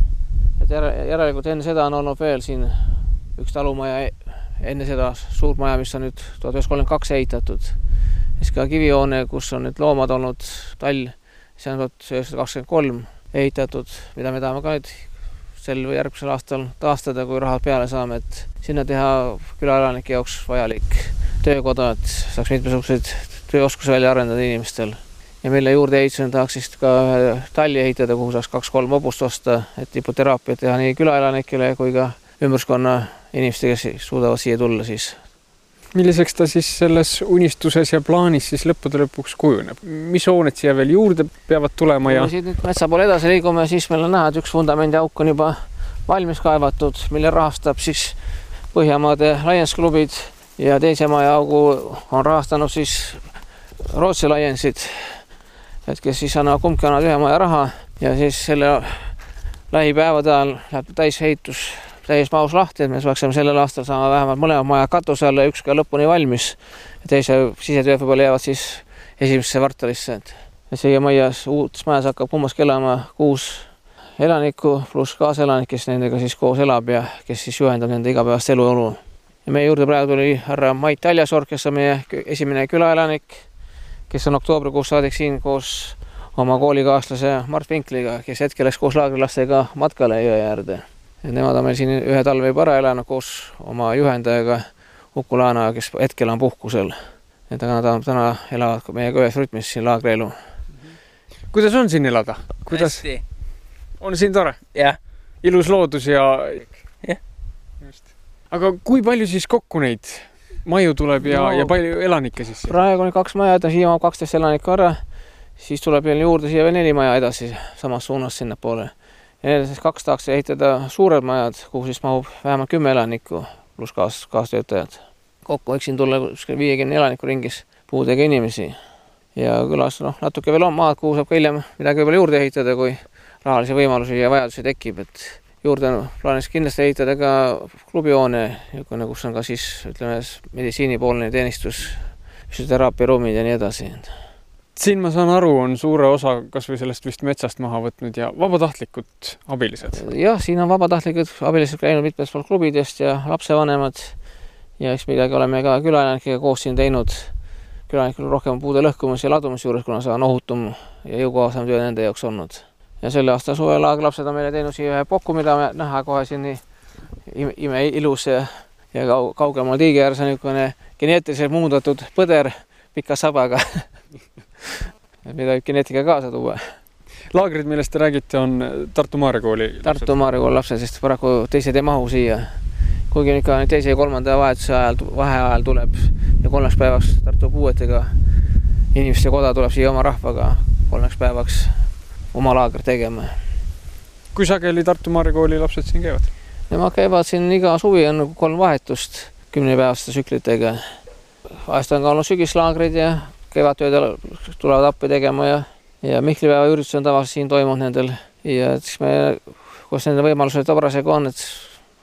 E: et järelikult enne seda on olnud veel siin üks talumaja, enne seda suur maja, mis on nüüd 1932 ehitatud. Siis ka kivihoone, kus on nüüd loomad olnud tall, see on 1923 ehitatud, mida me tahame ka nüüd sel või järgmisel aastal taastada, kui rahad peale saame, et sinna teha külaelanike jaoks vajalik töökoda, et saaks mitmesugused tööoskuse välja arendada inimestel. Ja mille juurde ehitusena tahaks siis ka ühe talli ehitada, kuhu saaks 2-3 hobust osta, et hipoteraapia teha nii külaelanikele kui ka ümberskonna inimestega, kes suudavad siia tulla siis.
A: Milliseks ta siis selles unistuses ja plaanis siis lõppude lõpuks kujuneb? Mis hooned siia veel juurde peavad tulema? Ja
E: siit nüüd metsa poole edasi liigume, siis meil on näha, et üks vundamendi auk on juba valmis kaevatud, mille rahastab siis Põhjamaade laiensklubid ja teise maja augu on rahastanud siis Rootsi laiensid, et kes siis kumbki annavad ühe maja raha ja siis selle lähipäevade ajal läheb täishehitus täies mahus lahti, et me saaksime sellel aastal saama vähemalt mõlema maja katuse alla ja üks ka lõpuni valmis. Ja teise sisetööd võib-olla jäävad siis esimesse kvartalisse. Et siia uudes majas hakkab kummaski elama 6 elanikku pluss kaaselanik, kes nendega siis koos elab ja kes siis juhendab nende igapäevast eluolu. Ja meie juurde praegu tuli härra Mait Taljasoor, kes on meie esimene külaelanik, kes on oktoobrikuus saadik siin koos oma koolikaaslase Mart Vinkliga, kes hetkel läks koos laagrilastega matkale jõe äärde. Nemad on meil siin ühe talve juba ära elanud koos oma juhendajaga Uku Laana, kes hetkel on puhkusel. Et aga täna elavad meiega ühes rütmis siin laagrielu.
A: Kuidas on siin elada? Kuidas?
F: Hästi.
A: On siin tore?
F: Jah.
A: Ilus loodus ja...
F: Jah.
A: Just. Aga kui palju siis kokku neid maju tuleb ja palju elanikke siis?
E: Praegu on 2 maja, siia on 12 elanikku ära. Siis tuleb veel juurde siia 4 maja edasi samas suunas sinna poole. Ja need siis 2 tahaks ehitada suured majad, kuhu siis mahub vähemalt 10 elanikku pluss kaastöötajad. Kokku võiks siin tulla 50 elaniku ringis puudega inimesi. Ja külas natuke veel on maad, kuhu saab ka hiljem midagi võib-olla juurde ehitada, kui rahalisi võimalusi ja vajadusi tekib. Et juurde plaanis kindlasti ehitada ka klubihoone, kus on ka siis meditsiinipoolne teenistus, füsioteraapiaruumid ja nii edasi.
A: Siin ma saan aru, on suure osa kas või sellest vist metsast maha võtnud ja vabatahtlikud abilised.
E: Jah, siin on vabatahtlikud abilised käinud mitmest poolt klubidest ja lapsevanemad ja eks midagi oleme ka külaelanikega koos siin teinud. Külaelanikul rohkem puude lõhkumus ja ladumus juures, kuna see on ohutum ja jõukohasem töö nende jaoks olnud. Ja selle aasta suvelaag lapsed on meile teinud siia ühe poku, mida me näha kohe siin ime ilus ja kaugemal tiigi ääres on niisugune geneetiliselt muundatud põder pika sabaga. Mida võib geneetika kaasa tuua.
A: Laagrid, millest te räägite, on Tartu Maarja kooli lapsed?
E: Tartu Maarja kooli lapsed, sest paraku teised ei mahu siia. Kuigi ikka teise ja 3. vaheajal tuleb ja 3 päevaks Tartu puuetega inimeste koda tuleb siia oma rahvaga 3 päevaks oma laagri tegema.
A: Kui sageli Tartu Maarja kooli lapsed siin käivad?
E: Nemad käivad siin iga suvi on 3 vahetust 10-päevaste süklitega. Vahest on ka olnud sügislaagrid ja kevadtöödel tulevad appi tegema ja Mihklipäeva üritus on tavaliselt siin toimunud nendel ja siis me, kus nende võimalused parasjagu on, et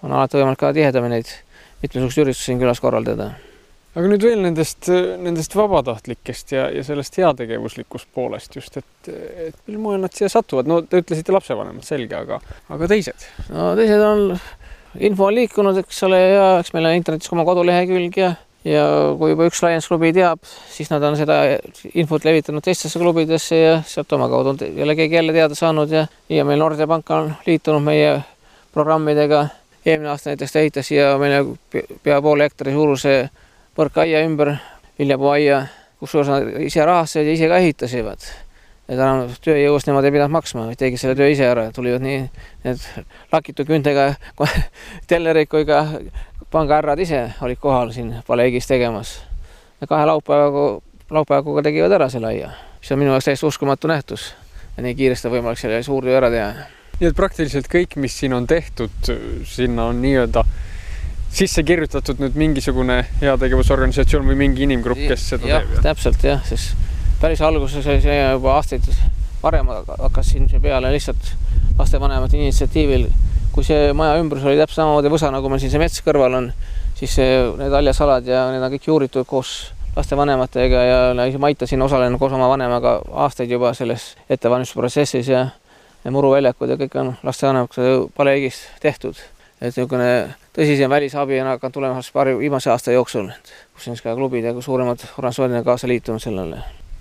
E: on alati võimalik ka tihedamini neid mitmesugust üritusi siin külas korraldada.
A: Aga nüüd veel nendest vabatahtlikest ja sellest heategevuslikust poolest just, et mil moel nad siia satuvad? No te ütlesite lapsevanemad, selge, aga teised?
E: No teised on, info on liikunud, eks ole, ja eks meil on internetis oma kodulehekülg ja kui juba üks Lions-klubi teab, siis nad on seda infot levitanud teistesse klubidesse ja sealt oma kaudu keegi jälle teada saanud ja meil Nordea Pank on liitunud meie programmidega. Eelmine aasta näiteks ta ehitas siia meile pea poole hektari suuruse põrkaia ümber, viljapuuaia, kus nad ise rahastasid ja ise ka ehitasivad. Et enam tööjõust nemad ei pidanud maksma, vaid tegi selle töö ise ära. Tulivad nii need lakitud küntega tellerid kui ka pangahärrad ise olid kohal siin Paleegis tegemas. Ja 2 laupäevaga tegivad ära selle aia, mis on minu jaoks täiesti uskumatu nähtus. Ja nii kiiresti võimalik selle suur töö ära teha.
A: Nii et praktiliselt kõik, mis siin on tehtud, sinna on nii-öelda sisse kirjutatud nüüd mingisugune heategevusorganisatsioon või mingi inimgrupp, kes seda teeb?
E: Täpselt jah, sest päris alguses oli see juba aastaid varem hakkas siin peale lihtsalt lastevanemate initsiatiivil. Kui see maja ümbrus oli täpselt samamoodi võsa, nagu meil siin see mets kõrval on, siis need haljasalad ja need on kõik juuritud koos lastevanematega ja Maita siin osalen koos oma vanemaga aastaid juba selles ettevalmistusprotsessis ja muruväljakud ja kõik on lastevanemad Paleegis tehtud. Et niisugune tõsisem välisabi on hakanud tulema viimase aasta jooksul, kus on ka klubid ja suuremad organisatsioonid kaasa liitunud sellele.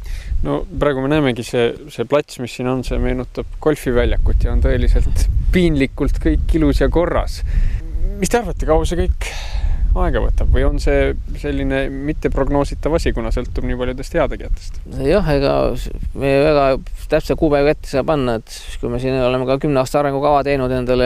A: No praegu me näemegi see plats, mis siin on, see meenutab golfiväljakut ja on tõeliselt piinlikult kõik ilus ja korras. Mis te arvate, kaua see kõik aega võtab või on see selline mitteprognoositav asi, kuna sõltub nii paljudest heategijatest?
E: Jah, ega me väga täpselt kuupäeva ette saa panna, et kui me siin oleme ka 10 aasta arengukava teinud endale,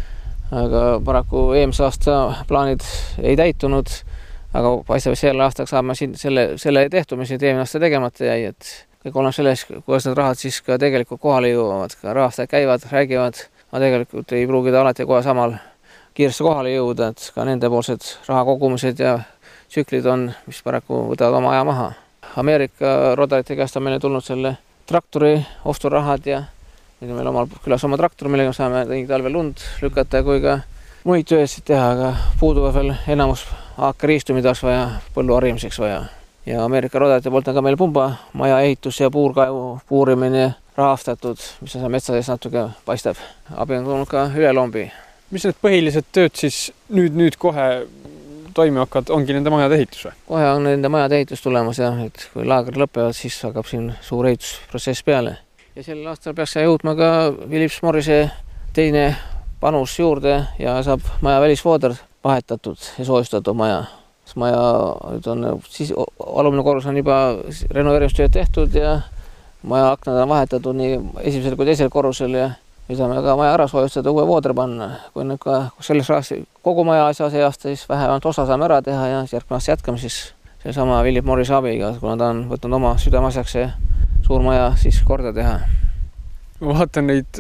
E: aga paraku eelmise aasta plaanid ei täitunud, aga paistab, et selle aastaks saame siin selle tehtud, mis eelmine aasta tegemata jäi, et kõik oleme selles, kuidas need rahad siis ka tegelikult kohale jõuavad, ka rahastajad käivad, räägivad, aga tegelikult ei pruugida alati kohe samal kiiresti kohale jõuda, et ka nendepoolsed rahakogumised ja tsüklid on, mis paraku võtavad oma aja maha. Ameerika rodarite käest on meile tulnud selle traktori osturahad ja nüüd on meil omal külas oma traktor, millega saame nii talvel lund lükata kui ka muid töösid teha, aga puuduva veel enamus haakeriistumi taas vaja, põllu harimiseks vaja. Ja Ameerika rodarite poolt on ka meil pumba maja ehitus ja puurkaevu puurimine rahastatud, mis on metsades natuke paistab. Abi on tulnud ka üle lombi.
A: Mis need põhilised tööd siis nüüd kohe toime hakkavad, ongi nende majade ehitus või?
E: Kohe on nende majade ehitus tulemas ja et kui laagrid lõpevad, siis hakkab siin suur ehitusprotsess peale. Ja sellel aastal peaks jõudma ka Philips Morrise teine panus juurde ja saab maja välisvooder vahetatud ja soojustatud maja. Maja on, siis alumine korrus on juba renoveerimistööd tehtud ja maja aknad on vahetatud nii esimesel kui teisel korrusel ja me saame ka maja ära soojustada, uue vooder panna. Kui nüüd ka selles rahas kogu maja asja see aasta, siis vähemalt osa saame ära teha ja järgmine aasta jätkame siis sellesama Philips Morrise abiga, kuna ta on võtnud oma südameasjaks see suur maja siis korda teha.
A: Ma vaatan neid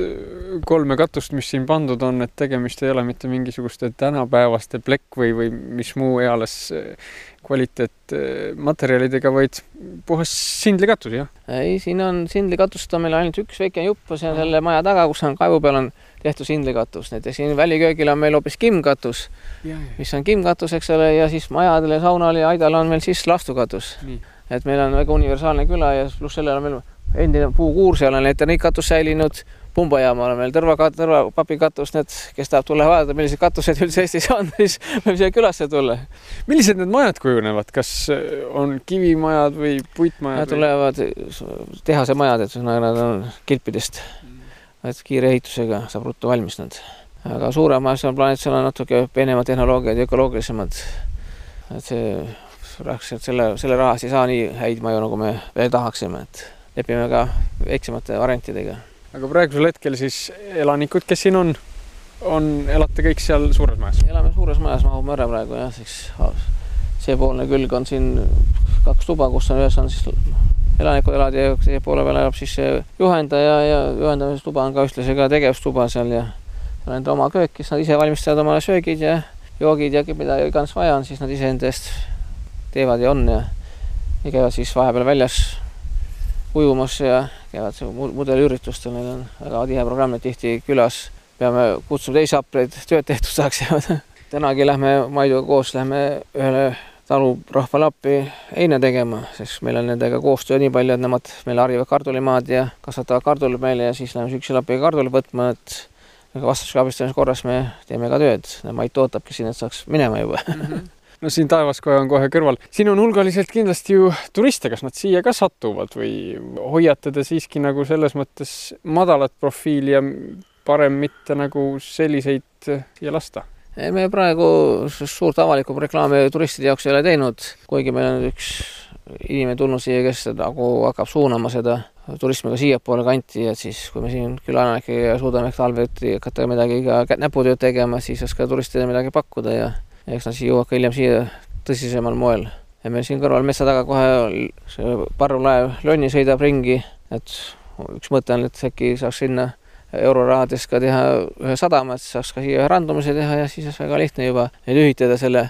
A: 3 katust, mis siin pandud on, et tegemist ei ole mitte mingisuguste tänapäevaste plekk või mis muu eales kvaliteet materjalidega, vaid puhas sindlikatus, jah?
E: Ei, siin on sindlikatust, on meil ainult üks väike jupp, see on selle maja taga, kus on kaevu peal on tehtud sindlikatus. Näiteks siin väliköögil on meil hoopis kimkatus, mis on kimkatus, eks ole, ja siis majadele, saunale ja aidale on meil siis lastukatus. Et meil on väga universaalne küla ja pluss sellele on meil endine puukuur, seal on eternitkatus säilinud, pumbajaama on meil tõrvapapikatus, need, kes tahab tulla vaadata, millised katused üldse Eestis on, siis võib siia külasse tulla.
A: Millised need majad kujunevad? Kas on kivimajad või puitmajad?
E: Nad tulevad tehase majad, et nad on kilpidest, et kiire ehitusega saab ruttu valmis nad. Aga suurem majas on plaanid, seal on natuke peenemad tehnoloogiad ja ökoloogilisemad. Et selle rahast ei saa nii häid maju, nagu me veel tahaksime, et lepime ka väiksemate variantidega.
A: Aga praegusel hetkel siis elanikud, kes siin on, elate kõik seal suures majas?
E: Elame suures majas, mahume ära praegu, jah. See poolne külg on siin 2 tuba, kus on ühes on siis elanikud elad ja see poole peal elab siis juhendaja ja juhendamistuba on ka ühtlasi ka tegevustuba seal ja nende oma köök, kes nad ise valmistavad omale söögid ja joogid ja mida iganes vaja on, siis nad ise enda eest teevad ja on ja käivad siis vahepeal väljas ujumas ja käivad mudeliüritustel, neil on väga tihe programm, et tihti külas peame kutsuma teisi apleid tööd tehtud saaks. Tänagi lähme Maiduga koos ühele talurahvale appi heine tegema, sest meil on nendega koostöö nii palju, et nemad meile harivad kartulimaad ja kasvatavad kartulit meile ja siis lähme süksel appi kartulit võtma, et vastasega abistamise korras me teeme ka tööd. Mait ootabki siin, et saaks minema juba.
A: No siin Taevaskoja on kohe kõrval. Siin on hulgaliselt kindlasti ju turiste, kas nad siia ka satuvad või hoiate te siiski nagu selles mõttes madalat profiili ja parem mitte nagu selliseid siia lasta?
E: Me praegu suurt avalikku reklaami turistide jaoks ei ole teinud, kuigi meil on üks inimene tulnud siia, kes nagu hakkab suunama seda turismiga siiapoole kanti, et siis kui me siin külanikega suudame talveti hakata midagi ka näputööd tegema, siis ka turistidele midagi pakkuda ja eks nad jõuavad ka hiljem siia tõsisemal moel. Ja meil siin kõrval metsa taga kohe see parvlaev Lonni sõidab ringi, et üks mõte on, et äkki saaks sinna eurorahadest ka teha ühe sadama, et saaks ka siia randumise teha ja siis väga lihtne juba ühitada selle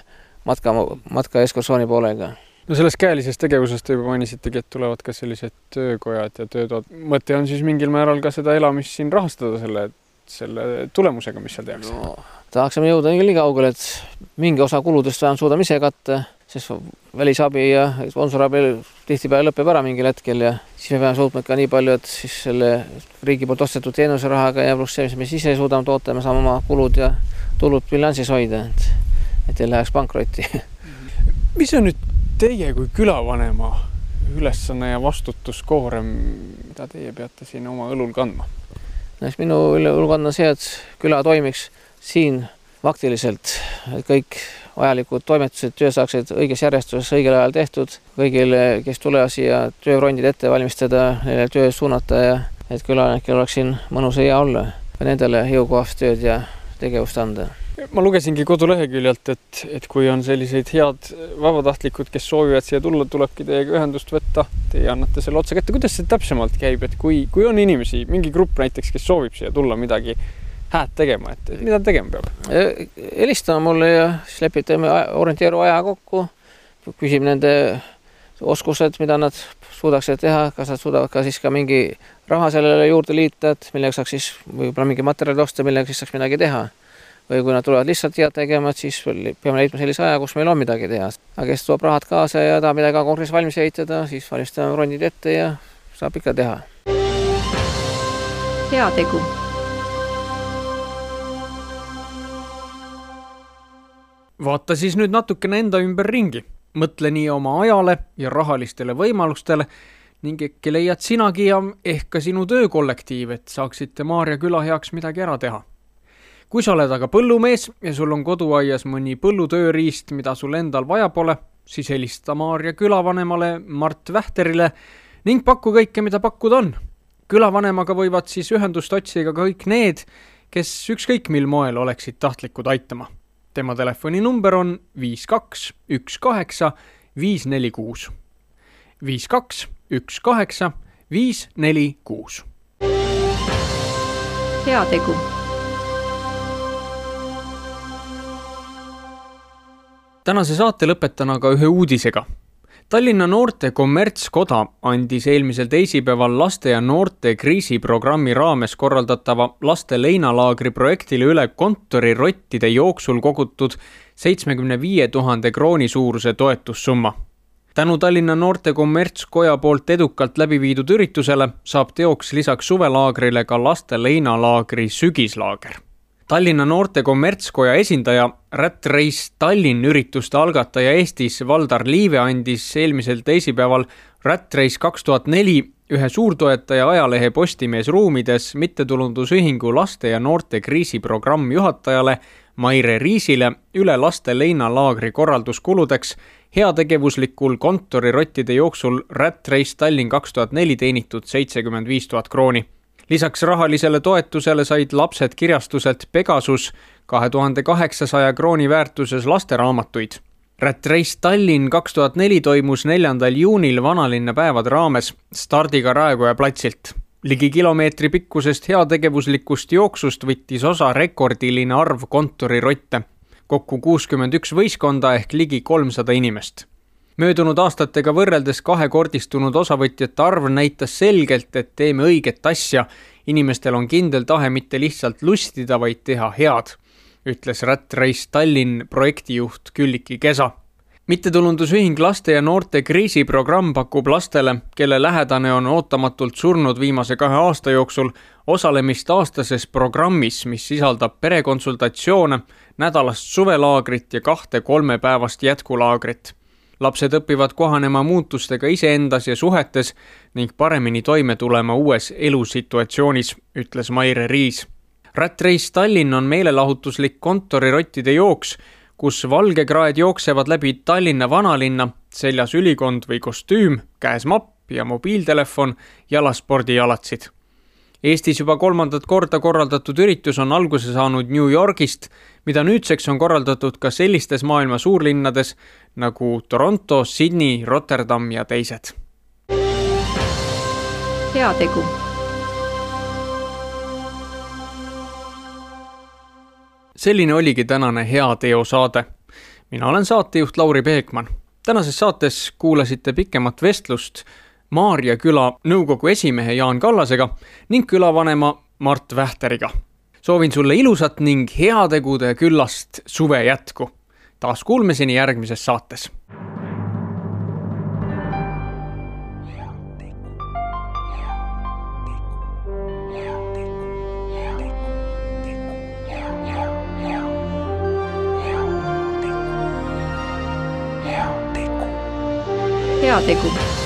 E: matka ekskursiooni poolega.
A: No selles käelises tegevusest te juba mainisitegi, et tulevad ka sellised töökojad ja töötoad. Mõte on siis mingil määral ka seda elamist siin rahastada selle tulemusega, mis seal tehakse.
E: No, tahaksime jõuda nii kaugele, et mingi osa kuludest vähem suudame ise katta, sest välisabi ja sponsorabi tihtipeale lõpeb ära mingil hetkel ja siis me peame suutma ka nii palju, et siis selle riigi poolt ostetud teenuse rahaga ja pluss see, mis me ise suudame toota, me saame oma kulud ja tulud bilansis hoida, et ei läheks pankrotti.
A: Mis on nüüd teie kui külavanema ülesanne ja vastutuskoorem, mida teie peate siin oma õlul kandma?
E: Minu õlul kandma see, et küla toimiks siin faktiliselt, et kõik vajalikud toimetused, töö saaksid õiges järjestuses õigel ajal tehtud, kõigil, kes tulevad siia töörondid ette valmistada, neile töö suunata ja et külanikel oleks siin mõnus ja hea olla ja nendele jõukohast tööd ja tegevust anda.
A: Ma lugesingi koduleheküljelt, et kui on selliseid head vabatahtlikud, kes soovivad siia tulla, tulebki teiega ühendust võtta, teie annate selle otsa kätte. Kuidas see täpsemalt käib, et kui on inimesi, mingi grupp näiteks, kes soovib siia tulla midagi hääd tegema, et mida tegema peab?
E: Helistame mulle ja siis lepitame orienteeru aja kokku, küsime nende oskused, mida nad suudaksid teha, kas nad suudavad ka siis ka mingi raha sellele juurde liita, et millega saaks siis võib-olla mingi materjali osta, millega siis saaks midagi teha. Või kui nad tulevad lihtsalt head tegema, et siis peame leidma sellise aja, kus meil on midagi teha. Aga kes toob rahad kaasa ja tahab midagi konkreetselt valmis ehitada, siis valmistame rondid ette ja saab ikka teha.
B: Heategu.
A: Vaata siis nüüd natukene enda ümber ringi. Mõtle nii oma ajale ja rahalistele võimalustele ning äkki leiad sinagi ja ehk ka sinu töökollektiiv, et saaksite Maarja küla heaks midagi ära teha. Kui sa oled aga põllumees ja sul on koduaias mõni põllutööriist, mida sul endal vaja pole, siis helista Maarja külavanemale Mart Vähterile ning paku kõike, mida pakkuda on. Külavanemaga võivad siis ühendust otsida kõik need, kes ükskõik mil moel oleksid tahtlikud aitama. Tema telefoninumber on 5218 546. 5218 546.
B: Heategu.
A: Tänase saate lõpetan aga ühe uudisega. Tallinna noorte kommertskoda andis eelmisel teisipäeval laste ja noorte kriisiprogrammi raames korraldatava laste leinalaagri projektile üle kontorirottide jooksul kogutud 75 000 krooni suuruse toetussumma. Tänu Tallinna noorte kommertskoja poolt edukalt läbi viidud üritusele saab teoks lisaks suvelaagrile ka laste leinalaagri sügislaager. Tallinna noorte kommertskoja esindaja Rat Race Tallinn ürituste algataja Eestis Valdar Liive andis eelmisel teisipäeval Rat Race 2004 ühe suurtoetaja ajalehe Postimees ruumides mittetulundusühingu laste ja noorte kriisiprogramm juhatajale Maire Riisile üle laste leinalaagri korralduskuludeks heategevuslikul kontorirottide jooksul Rat Race Tallinn 2004 teenitud 75 000 krooni. Lisaks rahalisele toetusele said lapsed kirjastuselt Pegasus 2800 krooni väärtuses lasteraamatuid. Rat Race Tallinn 2004 toimus 4. juunil vanalinna päevade raames stardiga Raekoja platsilt. Ligi kilomeetri pikkusest heategevuslikust jooksust võttis osa rekordiline arv kontorirotte. Kokku 61 võiskonda ehk ligi 300 inimest. Möödunud aastatega võrreldes kahekordistunud osavõtjate arv näitas selgelt, et teeme õiget asja inimestel on kindel tahe mitte lihtsalt lustida, vaid teha head, ütles Rat Race Tallinn projektijuht Külliki Kesa. Mittetulundusühing laste ja noorte kriisiprogramm pakub lastele, kelle lähedane on ootamatult surnud viimase 2 aasta jooksul, osalemist aastases programmis, mis sisaldab perekonsultatsioone, nädalast suvelaagrit ja 2-3 päevast jätkulaagrit. Lapsed õpivad kohanema muutustega iseendas ja suhetes ning paremini toime tulema uues elusituatsioonis, ütles Maire Riis. Rat Race Tallinn on meelelahutuslik kontorirottide jooks, kus valgekraed jooksevad läbi Tallinna vanalinna, seljas ülikond või kostüüm, käes mapp ja mobiiltelefon, jalaspordijalatsid. Eestis juba 3. korda korraldatud üritus on alguse saanud New Yorgist, mida nüüdseks on korraldatud ka sellistes maailma suurlinnades nagu Toronto, Sydney, Rotterdam ja teised.
B: Heategu.
A: Selline oligi tänane Heateo saade. Mina olen saatejuht Lauri Peekman. Tänases saates kuulasite pikemat vestlust Maarja küla nõukogu esimehe Jaan Kallasega ning külavanema Mart Vähteriga. Soovin sulle ilusat ning heategude küllast suve jätku. Taas kuulmiseni järgmises saates.
B: Heategu.